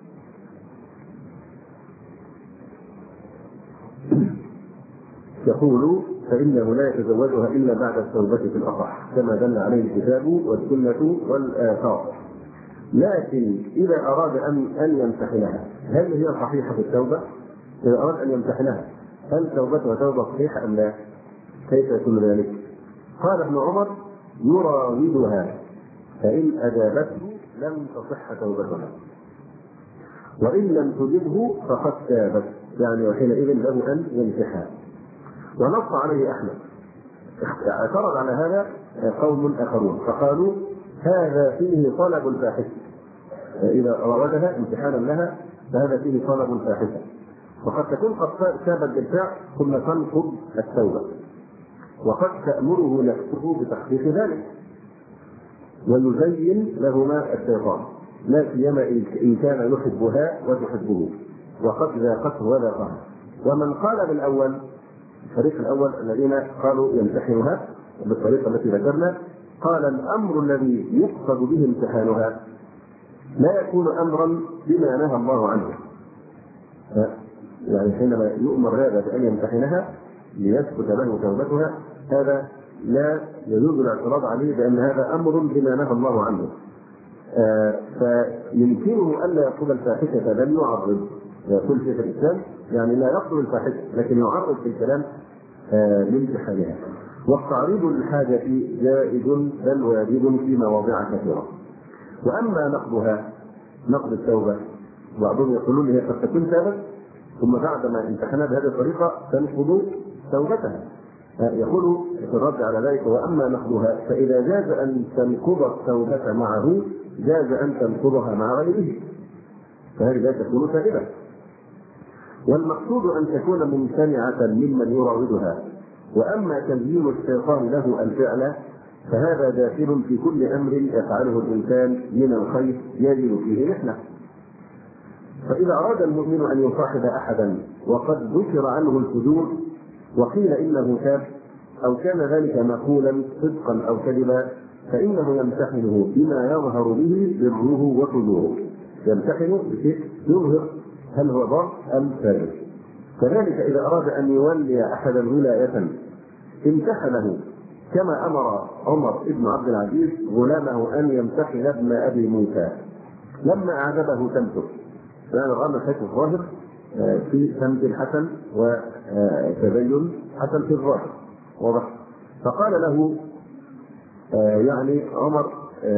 يقول: فإنه لا يتزوجها إلا بعد التوبة في الأصح، كما دل عليه الكتاب والسنة والآثار. لكن إذا أراد أن أن يمتحنها، هل هي صحيحة في التوبة؟ إذا أراد أن يمتحنها هل توبتها توبة صحيحة أم لا؟ كيف يكون ذلك؟ قال ابن عمر: يراودها، فإن أجابته لم تصح توبتها، وإن لم تجبه فقد تابت، يعني وحينئذ له أن يمسحها. ونص عليه أحمد. اعترض على هذا قوم آخرون فقالوا: هذا فيه طلب الفاحشة، إذا راودها امتحانا لها فهذا فيه طلب الفاحشة، وقد تكون قد تابت بالفعل ثم تنقض التوبة، وقد تأمره نفسه بتحقيق ذلك ويزين لهما الشيطان، لا سيما إن كان يحبها وتحبه وقد ذاقته وذاقها. ومن قال بالأول، الفريق الأول الذين قالوا يمتحنها بالطريقة التي ذكرنا، قال: الأمر الذي يقصد به امتحانها لا يكون أمرا بما نهى الله عنه. يعني حينما يؤمر هذا بأن يمتحنها ليثبت له توبتها، هذا لا يجوز الاعتراض عليه بأن هذا أمر بما نهى الله عنه. آه فيمكنه ألا يقصد الفاحشة بل يعرض، يقول شيخ الإسلام يعني لا يقصد الفاحشة لكن يعرض في الكلام آه لامتحانها. والتعريض للحاجة جائز بل واجب في مواضع كثيرة. وأما نقضها، نقض التوبة، بعضهم يقولون هي قد تكون تابت ثم بعد ما امتحنها بهذه الطريقة تنقض توبتها، يقول في الرد على ذلك: واما نقضها فاذا جاز ان تنقض التوبه معه جاز ان تنقضها مع غيره، فهذه لا تكون سائله. والمقصود ان تكون ممتنعه ممن يراودها. واما تزيين الشيطان له الفعل فهذا داخل في كل امر يفعله الانسان من الخير يجد فيه محنه. فاذا اراد المؤمن ان يصاحب احدا وقد ذكر عنه الفجور وقيل انه تاب او كان ذلك مقولا صدقا او كذبا فانه يمتحنه بما يظهر به بره وفجوره، يمتحنه بشيء يظهر هل هو ضار ام فاجر. كذلك اذا اراد ان يولي احدا ولايه امتحنه كما امر عمر بن عبد العزيز غلامه ان يمتحن ابن ابي موسى لما اعجبه سمته، لان الامر حيث الظاهر في سمت حسن وتبين حسن في الظاهر واضح. فقال له يعني عمر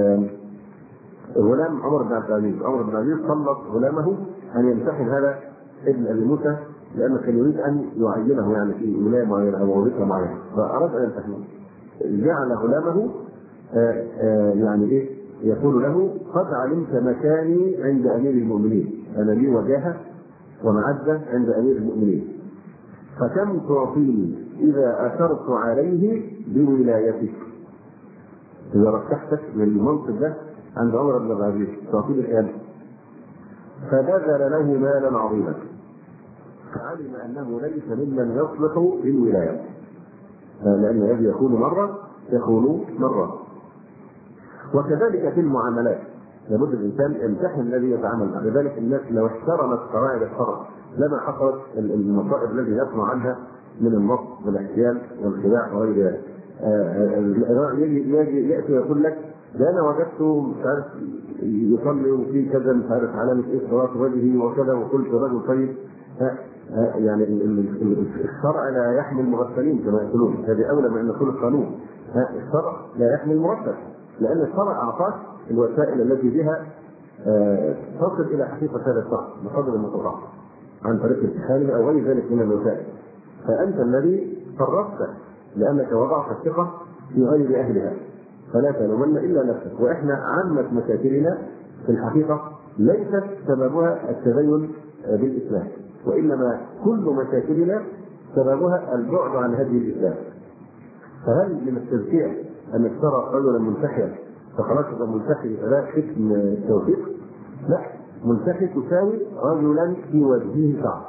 غلام عمر بن عبد العزيز عمر بن عبد العزيز سلط غلامه ان يمتحن هذا ابن ابي موسى لانه كان يريد ان يعينه يعني في ولايه معينه او وظيفه معينه، فاراد ان يمتحنه. جعل غلامه آآ آآ يعني ايه يقول له: قد علمت مكاني عند امير المؤمنين، انا لي وجاهه ومعزه عند امير المؤمنين، فكم تعطيني اذا اثرت عليه بولايتك؟ اذا رشحتك للمنصب ده عند عمر بن عبد العزيز تعطيني كام؟ فبذل له مالا عظيما، فعلم انه ليس ممن يصلح للولايه، لان الذي يكون مره يكون مره. وكذلك في المعاملات لابد الانسان يمتحن الذي يتعامل معه. لذلك الناس لو احترمت قواعد الشرع لما حصلت المصائب التي يسمع عنها من النصب والاحتيال والخداع وغير ذلك. يجي ياتي يقول لك: ده انا وجدته مش عارف يصلي وفي كذا مش عارف علامه ايه صلاه وجهه وكذا وقلت رجل طيب. يعني الشرع لا يحمي المغفلين كما يقولون، هذه اولى من ان يكون القانون. الشرع لا يحمي المغفل، لان الشرع اعطاك الوسائل التي بها تصل الى حقيقه هذا الشرع بقدر المستطاع عن طريق اتخاذه او غير ذلك من الوسائل. فانت الذي فرطت لانك وضعت الثقه في غير اهلها، فلا تلومن الا نفسك. واحنا عامه مشاكلنا في الحقيقه ليست سببها التدين بالاسلام، وانما كل مشاكلنا سببها البعد عن هدي الاسلام. فهل من التزكيه ان ترى رجلا منتحيا فخلاص يبقى منتحي فلا حكم التوفيق؟ لا، منتحي تساوي رجلا في وجهه شعر،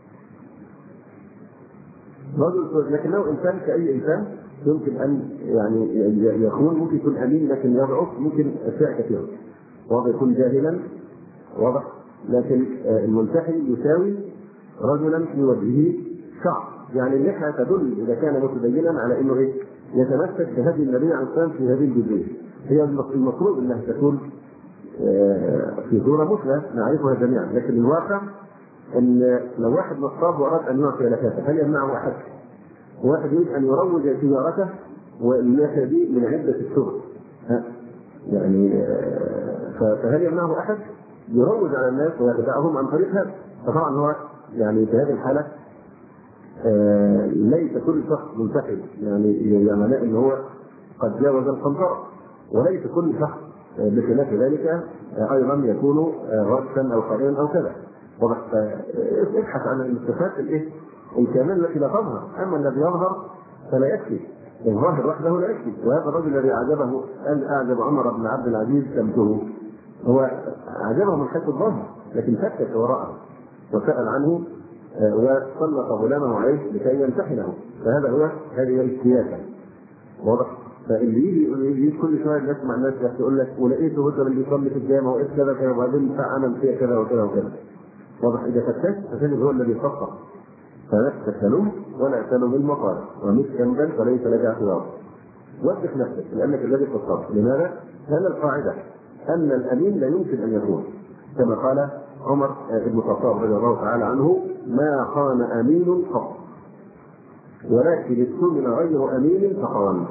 رجل لكنه انسان كاي انسان يمكن ان يعني يكون ممكن يكون امين لكن يضعف، ممكن اشياء كثيره، واضح يكون جاهلا واضح، لكن المنتحي يساوي رجلا في وجهه شعر. يعني اللحيه تدل اذا كان متدينا على انه ايه؟ يتمسك بهدي النبي عليه الصلاه والسلام في هذه الجزئيه. هي المفروض انها تكون في صوره مثلى نعرفها جميعا، لكن الواقع ان لو واحد نصاب واراد ان يعطي لكاته هل يمنعه احد؟ واحد يريد ان يروج تجارته واللحيه دي من عده الشغل، يعني فهل يمنعه احد؟ يروج على الناس ويخدعهم عن طريق هذا. فطبعا هو يعني في هذه الحاله آه ليس كل شخص منتحي يعني يعني ان هو قد جاوز القنطره، وليس كل شخص آه بخلاف ذلك آه ايضا يكون آه غشا او خائنا او كذا. ابحث عن الصفات الايه؟ الكامله التي لا تظهر، اما الذي يظهر فلا يكفي، الظاهر وحده لا يكفي. وهذا الرجل الذي اعجبه ان اعجب عمر بن عبد العزيز سمته، هو اعجبه من حيث الظاهر لكن فتش وراءه وسال عنه وسلط غلامه عليه لكي يمتحنه، فهذا هو هذه السياسه واضح. فاللي يجي يجي كل شويه الناس مع الناس يقول لك ولقيته مثلا بيصلي في الجامع وايه كذا كذا وبعدين عمل فيها كذا وكذا وكذا واضح. اذا فتشت فكان هو الذي فكر، فلا تتكلم ولا تلوم المقال ومش كمدا فليس لك اعتراض. وقف نفسك لانك الذي فكرت. لماذا؟ لان القاعده ان الامين لا يمكن ان يكون كما قال عمر بن الخطاب رضي الله تعالى عنه: ما خان امين قط ولكن اؤتمن غير امين فخان.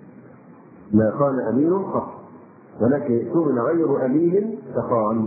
ما خان امين قط ولكن اؤتمن غير امين فخان.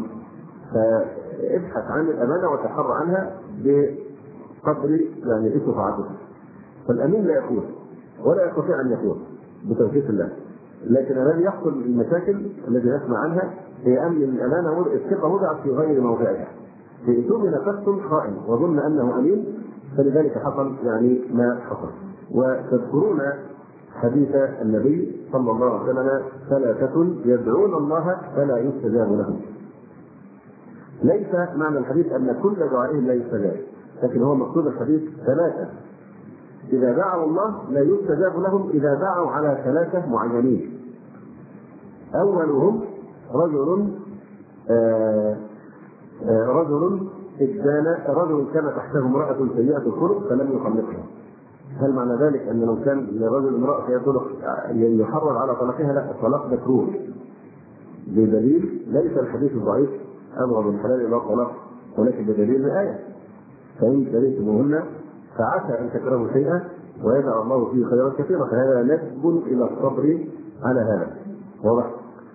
فابحث عن الامانه وتحرى عنها بقدر يعني استطاعتك. فالامين لا يكون ولا يستطيع ان يكون بتوفيق الله. لكن الذي يحصل المشاكل التي نسمع عنها هي امن الامانه الثقه وضعت في غير موضعها. فاؤتمن شخص خائن وظن انه امين، فلذلك حصل يعني ما حصل. وتذكرون حديث النبي صلى الله عليه وسلم: ثلاثة يدعون الله فلا يستجاب لهم. ليس معنى الحديث ان كل دعائهم لا يستجاب، لكن هو مقصود الحديث ثلاثة إذا دعوا الله لا يستجاب لهم إذا دعوا على ثلاثة معينين. أولهم رجل آآ آآ رجل إدان رجل كان تحته امرأة سيئة الخلق فلم يطلقها. هل معنى ذلك أن لو كان لرجل امرأة سيئة الخلق يحرر على طلاقها؟ لا، الطلاق مكروه بدليل، ليس الحديث الضعيف أبغض الحلال إلى الطلاق، ولكن بدليل الآية: فإن كرهتموهن فعسى ان تكرهوا شيئا ويجعل الله فيه خيرا كثيرا. فهذا ندب الى الصبر على هذا، واضح؟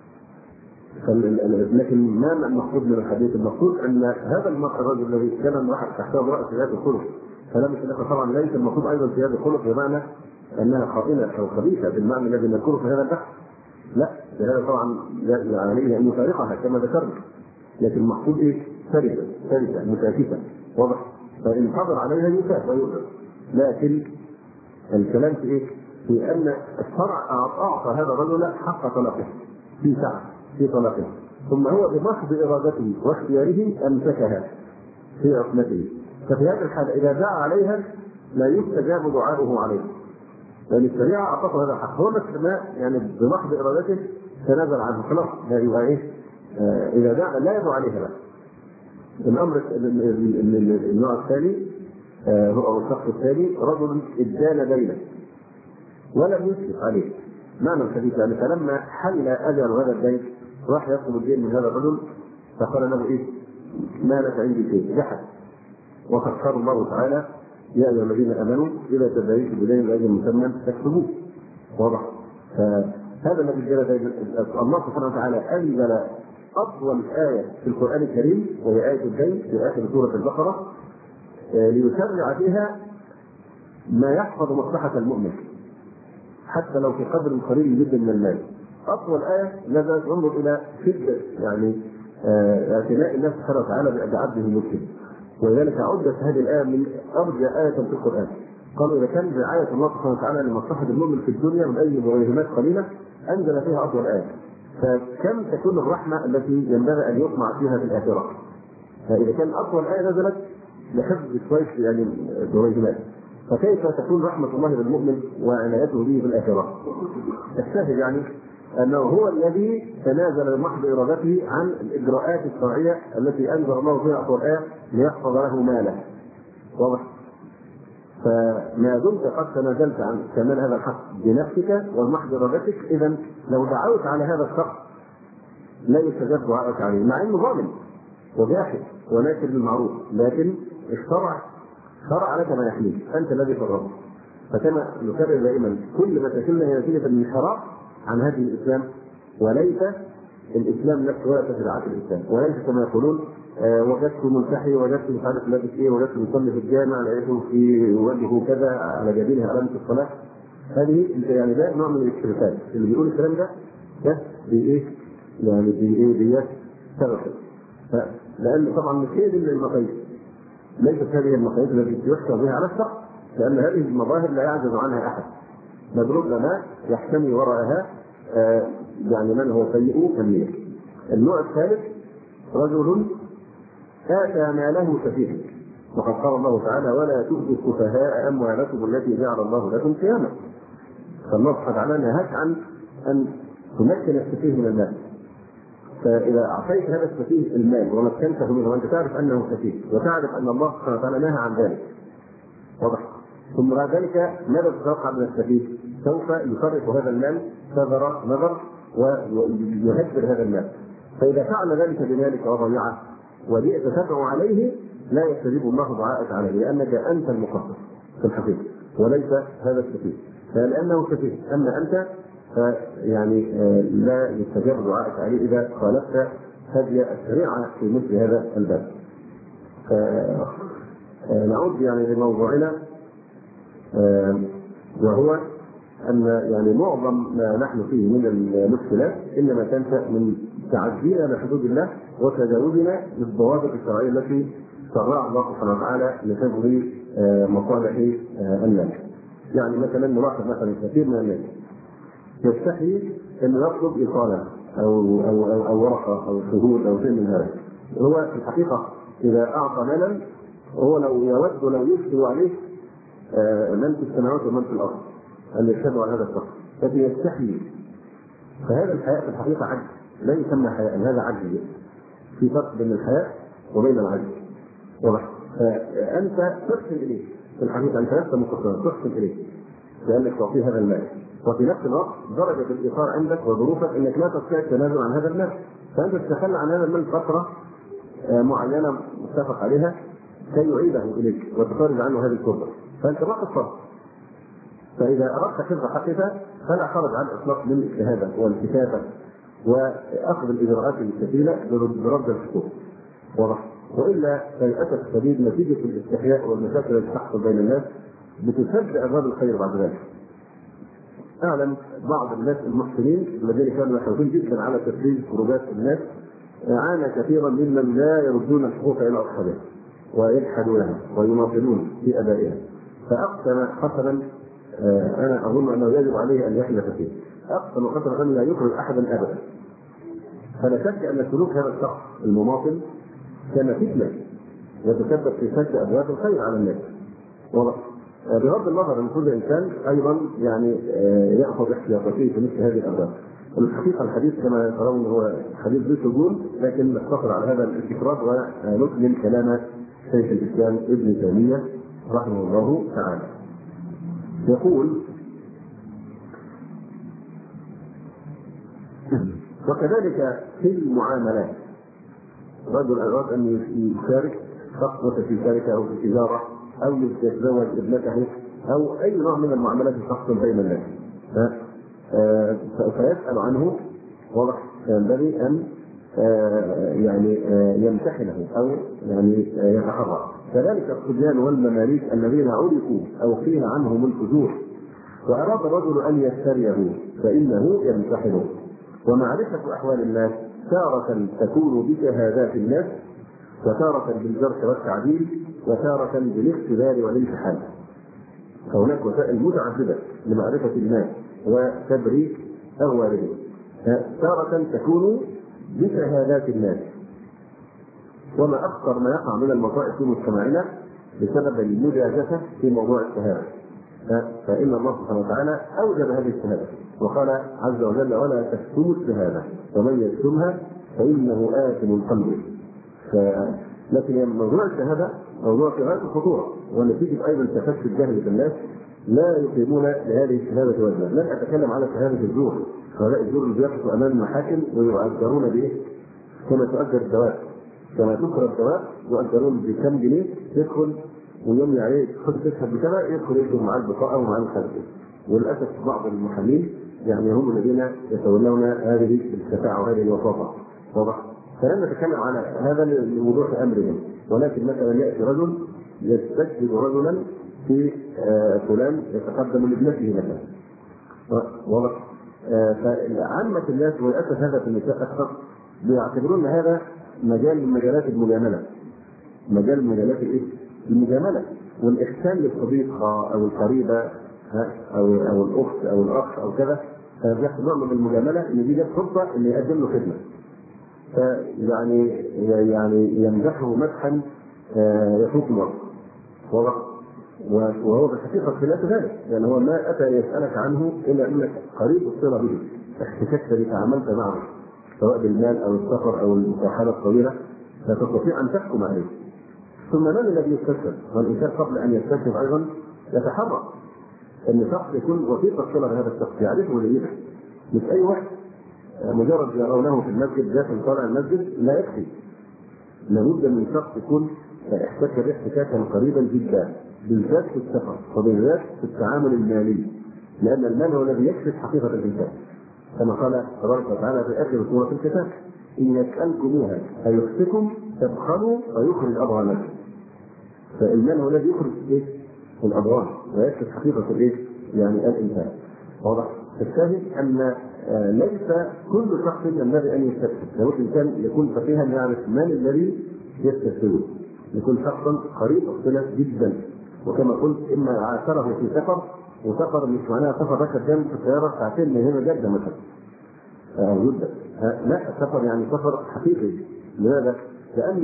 لكن ما المقصود من الحديث؟ المقصود ان هذا الرجل الذي كان امرأة تحته امرأة سيئة الخلق فلم يطلقها، طبعا ليس المقصود ايضا سيئة الخلق بمعنى انها خائنة او خبيثة بالمعنى الذي نذكره في هذا البحث، لا، هذا طبعا عليه ان يفارقها كما ذكرنا، لكن المقصود ايه؟ فرسة فرسة متاكسة، واضح؟ فإن حضر عليها يكاف ويؤذر. لكن الكلام في إيه؟ في أن الشرع أعطى هذا الرجل حق طلاقه في ساعة في طلاقه، ثم هو بمحض إرادته واختياره أمسكها في عصمته. ففي هذه الحالة إذا دعا عليها لا يستجاب دعاؤه عليها، لأن الشريعة أعطته هذا الحق، هو ما يعني بمحض إرادته تنازل عنه خلاص، لا يبقى إيه؟ آه إذا دعا لا يدعو عليها بقى. الامر النوع الثاني هو الشخص الثاني رجل ادان دينا ولم يسلف عليه. معنى الحديث يعني فلما حل اجل هذا الدين راح يطلب الدين من هذا الرجل فقال له: ايه؟ ما لك عندي شيء، جحد. وقد قال الله تعالى: يا ايها الذين امنوا اذا تداينتم بدين لاجل مسمى فاكتبوه. واضح؟ فهذا الذي جرى الله سبحانه وتعالى انزل أطول آية في القرآن الكريم وهي آية الدين في آخر سورة البقرة ليشرع فيها ما يحفظ مصلحة المؤمن حتى لو في قدر قليل جدا من المال. أطول آية نزلت انظر إلى شدة يعني اعتناء الله سبحانه وتعالى بعبده المسلم، ولذلك عدت هذه الآية من أرجى آية في القرآن. قالوا إذا كان رعاية الله سبحانه وتعالى لمصلحة المؤمن في الدنيا من أي مريهمات قليلة أنزل فيها أطول آية، فكم تكون الرحمة التي ينبغي أن يطمع فيها في الآخرة؟ فإذا كان أطول آية نزلت لحفظ كويس يعني درجات، فكيف تكون رحمة الله بالمؤمن وعنايته به في الآخرة؟ الشاهد يعني أنه هو الذي تنازل بمحض إرادته عن الإجراءات الشرعية التي أنزل الله فيها أطول آية ليحفظ له ماله. واضح؟ فما دمت قد تنازلت عن كمال هذا الحق بنفسك ومحض إرادتك، إذا لو دعوت على هذا الشخص لا يستجاب دعائك عليه، مع انه ظالم وجاحد وناكر بالمعروف، لكن الشرع شرع لك ما يحميك، انت الذي قررت. فكما نكرر دائما كل مشاكلنا هي نتيجه الانحراف عن هدي الاسلام، وليس الاسلام نفسه ولا تشريعات الاسلام، وليس كما يقولون آه وجدت ملتحي، وجدت مش عارف لابس ايه، وجدت يصلي في الجامع، لقيته في وجهه كذا على جبينه علامه الصلاه. هذه يعني ده نوع من الاستغفال، اللي بيقول الكلام ده ده بايه؟ يعني بايه؟ بيات سبب. لان طبعا مش هي دي المقاييس، ليست هذه المقاييس التي يحكم بها على الشخص، لان هذه المظاهر لا يعجز عنها احد، مضروب لنا يحتمي وراءها آه يعني من هو سيء كالنية. النوع الثالث رجل آتى ماله سفيها، وقد قال الله تعالى: ولا تؤتوا السفهاء أموالكم التي جعل الله لكم قياما. فالله سبحانه وتعالى نهاك عن أن تمكن السفيه من المال، فإذا أعطيت هذا السفيه المال ومكنته منه وأنت تعرف أنه سفيه وتعرف أن الله سبحانه وتعالى نهى عن ذلك، واضح؟ ثم بعد ذلك ماذا تتوقع من السفيه؟ سوف يصرف هذا المال ثغر نظر ويهدر هذا المال. فإذا فعل ذلك بمالك وضيعه وجئت تدعو عليه لا يستجيب الله دعاءك عليه، لأنك أنت المقصر في الحقيقة وليس هذا السفيه، فلأنه سفيه. أما أنت فيعني لا يستجاب دعاءك عليه إذا خالفت هدي الشريعة في مثل هذا الباب. نعود يعني لموضوعنا، وهو ان يعني معظم ما نحن فيه من المشكلات انما تنشا من تعدينا لحدود الله وتجاوزنا للضوابط الشرعيه التي شرعها الله سبحانه وتعالى لحفظ مصالح الناس. يعني مثلا نلاحظ مثلا كثير من الناس يستحي انه يطلب ايصالا او او او, أو ورقه او شهود او شيء من هذا. هو في الحقيقه اذا اعطى مالا هو لو يود لو يشهد عليه من في السماوات ومن في الارض ان يشهدوا على هذا الشخص، لكن يستحي. فهذا الحياء في الحقيقه عجز، لا يسمى حياء، هذا عجز. في فرق بين الحياء وبين العجز. واضح؟ فانت تحسن اليه في الحقيقه، انت لست مقصرا، تحسن اليه لانك تعطيه هذا المال، وفي نفس الوقت درجه الايثار عندك وظروفك انك لا تستطيع التنازل عن هذا المال، فانت تتخلى عن هذا المال فتره معينه متفق عليها كي يعيده اليك وتخرج عنه هذه الكربه، فانت ما قصرت. فاذا اردت حفظ حقك فلا حرج على الاطلاق من الاجتهاد والكتابه واخذ الاجراءات الكثيره برد الحقوق. واضح؟ والا فللاسف الشديد نتيجه الاستحياء والمشاكل التي تحصل بين الناس بتسد ابواب الخير بعد ذلك. اعلم بعض الناس المحسنين الذين كانوا يحرصون جدا على تفريج كروبات الناس عانى كثيرا ممن لا يردون الحقوق الى اصحابها ويجحدونها ويماطلون في ادائها. فاقسم حسنا، انا اظن انه يجب عليه ان يحلف فيه، اقسم حسنا ان لا يخرج احدا ابدا. فلا شك ان سلوك هذا الشخص المماطل كان فتنه يتسبب في سد ابواب الخير على الناس. بغض النظر ان كل انسان ايضا يعني ياخذ احتياطاته في مثل هذه الابواب. الحقيقه الحديث كما ترون هو حديث ذو سجون، لكن نقتصر على هذا الاستفراد ونكمل كلام شيخ الاسلام ابن تيميه رحمه الله تعالى. يقول: وكذلك في المعاملات، رجل اراد ان يشارك خطوه في شركه او في تجاره او يتزوج ابنته او اي نوع من المعاملات تحصل بين الناس، فيسال عنه. واضح؟ ينبغي ان يعني يمتحنه او يعني يتحرى. كذلك الصبيان والمماليك الذين عرفوا او قيل عنهم الفجور واراد الرجل ان يشتريه فانه يمتحنه. ومعرفه احوال الناس تارة تكون بشهادات الناس، وتارة بالجرح والتعديل، وتارة بالاختبار والامتحان. فهناك وسائل متعددة لمعرفة الناس وتبريك أهوالهم. تارة تكون بشهادات الناس، وما أكثر ما يقع من المصائب في مجتمعنا بسبب المجازفة في موضوع الشهادة. فإن الله سبحانه وتعالى أوجب هذه الشهادة وقال عز وجل: ولا تكتموا الشهادة ومن يكتمها فإنه آثم قلبه. لكن موضوع الشهادة موضوع في غاية الخطورة، ونتيجة أيضا تفشي الجهل في الناس لا يقيمون لهذه الشهادة وزنا. لن أتكلم على شهادة الزور، هؤلاء الزور اللي يقفوا أمام المحاكم ويؤجرون به كما تؤجر الدواء، كما تكر الدواء يؤجرون بكم جنيه، يدخل ويوم عليه تخش تشهد بكذا، يدخل يكتب معاه البطاقة ومعاه الخلفية. وللأسف بعض المحامين يعني هم الذين يتولون هذه الشفاعة وهذه الوساطة. واضح؟ فلن نتكلم على هذا لوضوح امرهم، ولكن مثلا ياتي رجل يستشهد رجلا في فلان يتقدم لابنته مثلا. واضح؟ فعامة الناس وللاسف هذا في النساء اكثر بيعتبرون هذا مجال من مجالات المجامله. مجال من مجالات الايه؟ المجامله والاحسان للصديقه او القريبه او او الاخت او الاخ او كذا، فبيحصل نوع من المجامله ان دي جت فرصه ان يقدم له خدمه. فيعني يعني يمدحه مدحا يفوق الوصف. وهو بالحقيقه خلاف ذلك، يعني هو ما اتى يسالك عنه الا انك قريب الصله به، احتككت به، تعاملت معه سواء بالمال او السفر او المصاحبه الطويله، فتستطيع ان تحكم عليه. ثم من الذي يستشهد؟ والانسان قبل ان يستشهد ايضا يتحرى ان الشخص يكون وثيق الصله بهذا الشخص، يعرفه جيدا، مش اي واحد مجرد يرونه في المسجد داخل طالع المسجد لا يكفي. لابد من شخص يكون احتك به احتكاكا قريبا جدا، بالذات في السفر وبالذات في التعامل المالي، لان المال هو الذي يكشف حقيقه الانسان، كما قال تبارك وتعالى في اخر سوره الكتاب: ان يسالكموها فيخفكم تبخلوا ويخرج اضغانكم. فالمال هو الذي يخرج ايه؟ الاضغان ويكشف حقيقه الايه؟ يعني الانسان. واضح؟ الشاهد ان ليس كل شخص ينبغي ان يستفسر، لابد الانسان يكون فقيها يعرف من الذي يستفسره، يكون شخصا قريب الصله جدا، وكما قلت اما عاشره في سفر، وسفر مش معناها سفر ركب جنب في السياره ساعتين من هنا جده مثلا آه جدا، لا سفر يعني سفر حقيقي. لماذا؟ لان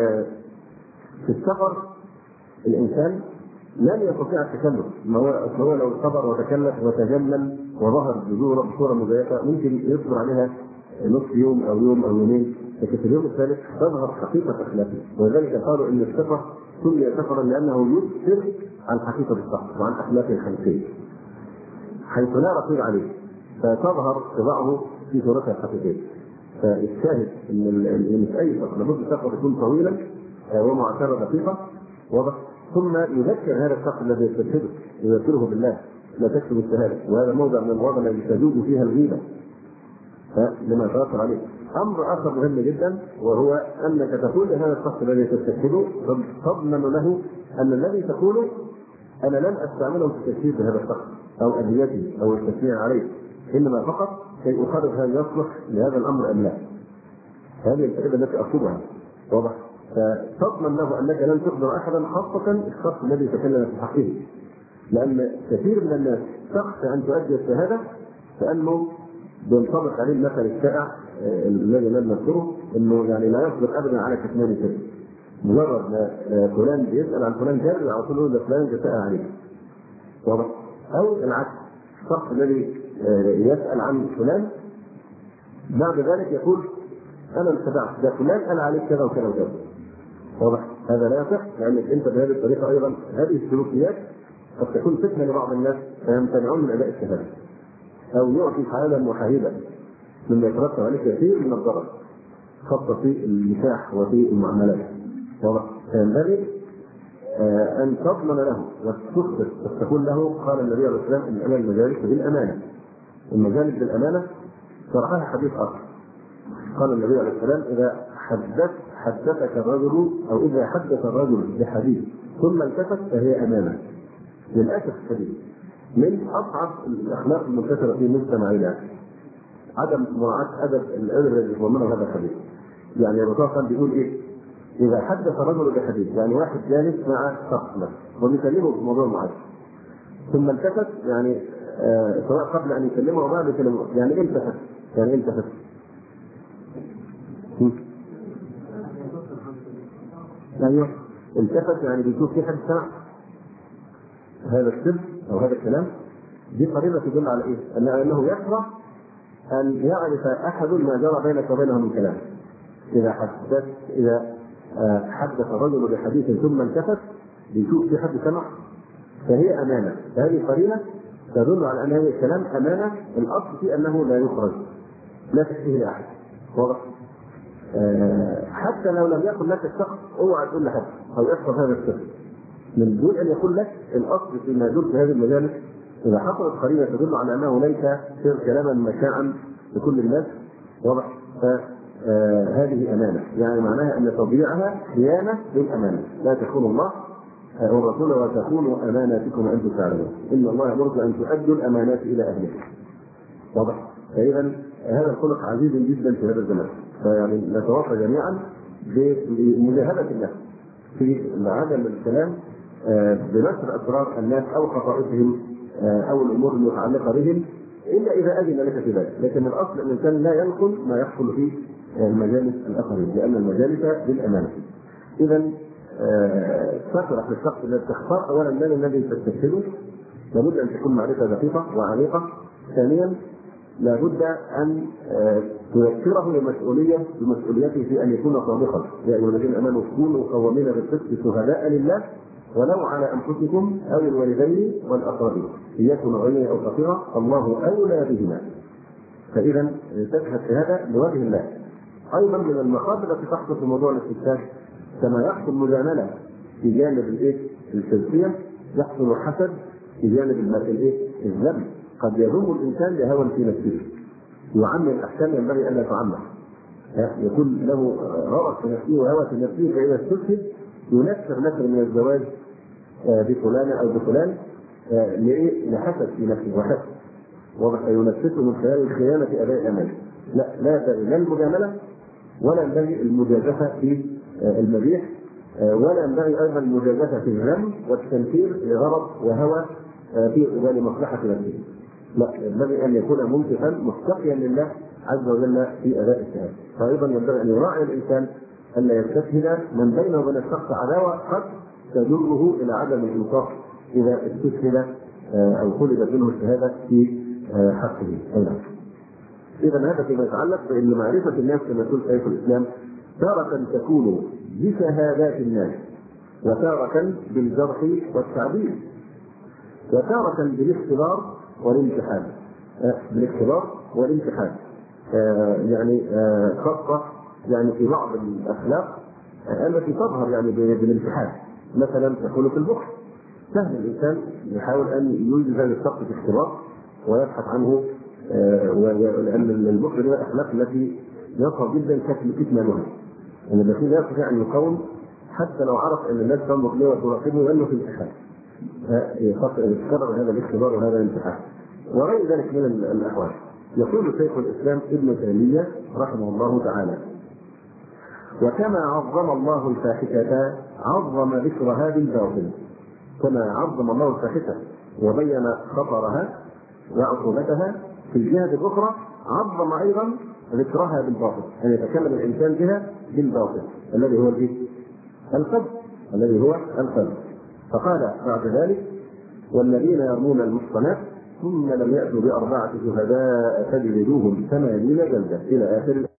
في السفر الانسان لن يستطيع التكلم، ما هو هو لو صبر وتكلف وتجمل وظهر بصوره مزيفه ممكن يصبر عليها نصف يوم او يوم او يومين، لكن في اليوم الثالث تظهر حقيقه اخلاقه، ولذلك قالوا ان السفر سمي سفرا لانه يسفر عن حقيقه الشخص وعن اخلاقه الخلقيه حيث لا رقيب عليه، فتظهر طباعه في صورتها الحقيقيه. فالشاهد ان مش اي سفر، لابد السفر يكون طويلا ومعاشره دقيقه، واضح؟ ثم يذكر هذا الشخص الذي يستشهده، يذكره بالله، لا تكتب الشهاده، وهذا موضع من المواضع التي تجوز فيها الغيبه لما يتوفر عليه. امر اخر مهم جدا، وهو انك تقول لهذا الشخص الذي تستشهده تضمن له ان الذي تقوله انا لن استعمله في التشهيد بهذا الشخص او اذيته او التشنيع عليه، انما فقط كي اخرج هل يصلح لهذا الامر ام لا. هذه الفائده التي اقصدها، واضح؟ فتضمن له انك لن تخبر احدا، خاصه الشخص الذي تكلم في حقه، لان كثير من الناس تخشى ان تؤدي الشهاده فانه بينطبق عليه المثل الشائع الذي لم نذكره، انه يعني لا يصبر ابدا على كتمان كذب، مجرد ما فلان بيسال عن فلان كذب على طول يقول فلان جاء عليه، واضح؟ او العكس، الشخص الذي يسال عن فلان بعد ذلك يقول انا انخدعت، ده فلان قال عليك كذا وكذا وكذا، واضح؟ هذا لا يصح، لانك انت بهذه الطريقه ايضا هذه السلوكيات قد تكون فتنه لبعض الناس فيمتنعون من اداء الشهاده، او يعطي حالا محايدا مما يترتب عليه كثير من الضرر، خاصه في النكاح وفي المعاملات، واضح؟ فينبغي آه ان تضمن له وتخبر وتقول له قال النبي عليه الصلاه والسلام ان المجالس بالامانه، المجالس بالامانه شرحها حديث اخر، قال النبي عليه السلام اذا حدث حدثك الرجل او اذا حدث الرجل بحديث ثم التفت فهي امانه. للاسف الشديد من اصعب الاخلاق المنتشره في مجتمعنا عدم مراعاه ادب الادب الذي يضمنه هذا الحديث. يعني الرسول كان بيقول ايه؟ اذا حدث الرجل بحديث، يعني واحد جالس مع شخص وبيكلمه في موضوع معين ثم التفت، يعني آه سواء قبل ان يكلمه او بعد يكلمه، يعني ايه التفت؟ يعني ايه التفت؟ ايوه التفت يعني بيشوف في حد سمع هذا السر او هذا الكلام، دي قرينه تدل على ايه؟ ان انه يكره ان يعرف احد ما جرى بينك وبينه من كلام. اذا حدث اذا حدث الرجل بحديث ثم التفت بيشوف في حد سمع فهي امانه، فهذه قرينه تدل على ان هذا الكلام امانه، الاصل في انه لا يخرج لا تحكيه لاحد، واضح؟ أه حتى لو لم يكن لك الشخص اوعى تقول لحد او احفظ هذا السر من دون ان يقول لك. الاصل فيما يدور في هذه المجالس اذا حصلت قرينه تدل على انه ليس سر كلاما مشاعا لكل الناس، واضح؟ فهذه آه امانه، يعني معناها ان تضييعها خيانه للامانه، لا تخونوا الله والرسول وتخونوا اماناتكم وانتم تعلمون، ان الله يامركم ان تؤدوا الامانات الى اهلها، واضح؟ فاذا هذا الخلق عزيز جدا في هذا الزمان، فيعني نتوصى جميعا بمجاهده الناس في عدم الكلام بنشر اسرار الناس او خصائصهم او الامور المتعلقه بهم الا اذا اذن لك في ذلك، لكن الاصل ان الانسان لا ينقل ما يحصل في المجالس الاخرين، لان المجالس بالامانه. اذا تشرح للشخص الذي تختار اولا من الذي تستشهده، لابد ان تكون معرفه دقيقه وعميقه. ثانيا لابد ان تذكره بمسؤوليه بمسؤوليته في ان يكون صادقا، يا ايها الذين امنوا كونوا قوامين بالقسط شهداء لله ولو على انفسكم او الوالدين والاقربين، اياكم غنيا او فقيرا الله اولى بهما. فاذا تشهد شهاده لوجه الله. ايضا من المخاطر التي تحصل في موضوع الاستشهاد كما يحصل مجامله في جانب الايه؟ الشركيه، يحصل حسد في جانب الايه؟ الذنب. قد يذم الانسان لهوى في نفسه، يعمم الاحكام ينبغي الا تعمم، يكون له غرض في نفسه وهوى في نفسه، فاذا استشهد ينكر نكر من الزواج بفلانه او بفلان لحسد في نفسه وحسد، وينفسه من خلال الخيانة أداء أمانه. لا لا ينبغي لا المجاملة ولا ينبغي المجازفة في المديح، ولا ينبغي أيضا المجازفة في الذم والتنفير لغرض وهوى في ولمصلحة نفسه. لا، ينبغي أن يكون منصفا مستقيا لله عز وجل في أداء الشهادة. فأيضا ينبغي أن يراعي الإنسان ألا يستشهد من بينه وبين الشخص عداوة قد تجره إلى عدم الإنصاف إذا استشهد أو طلبت منه الشهادة في حقه. إذا هذا فيما يتعلق بأن معرفة الناس كما يقول شيخ الإسلام تارة تكون بشهادات الناس، وتارة بالجرح والتعديل، وتارة بالاختبار والامتحان. بالاختبار والامتحان آه يعني آه خاصة يعني في بعض الأخلاق التي تظهر يعني بالامتحان. مثلا تكون في البخل، سهل الإنسان يحاول أن يوجد هذا الشخص في اختبار ويبحث عنه، آه لأن البخل هي الأخلاق التي يصعب جدا كتمانها، أن الذي لا يستطيع أن يقاوم حتى لو عرف أن الناس تنظر له وتراقبه لأنه في الامتحان. خاصة أن يتكرر هذا الاختبار وهذا الامتحان وغير ذلك من الأحوال. يقول شيخ الإسلام ابن تيمية رحمه الله تعالى: وكما عظم الله الفاحشة عظم ذكرها بالباطل. كما عظم الله الفاحشة وبين خطرها وعقوبتها في الجهة الأخرى، عظم أيضا ذكرها بالباطل، أن يتكلم الإنسان بها بالباطل الذي هو القذف، الذي هو القذف. فقال بعد ذلك: والذين يرمون المحصنات ثم لم يأتوا بأربعة شهداء فاجلدوهم ثمانين جلدة إلى آخر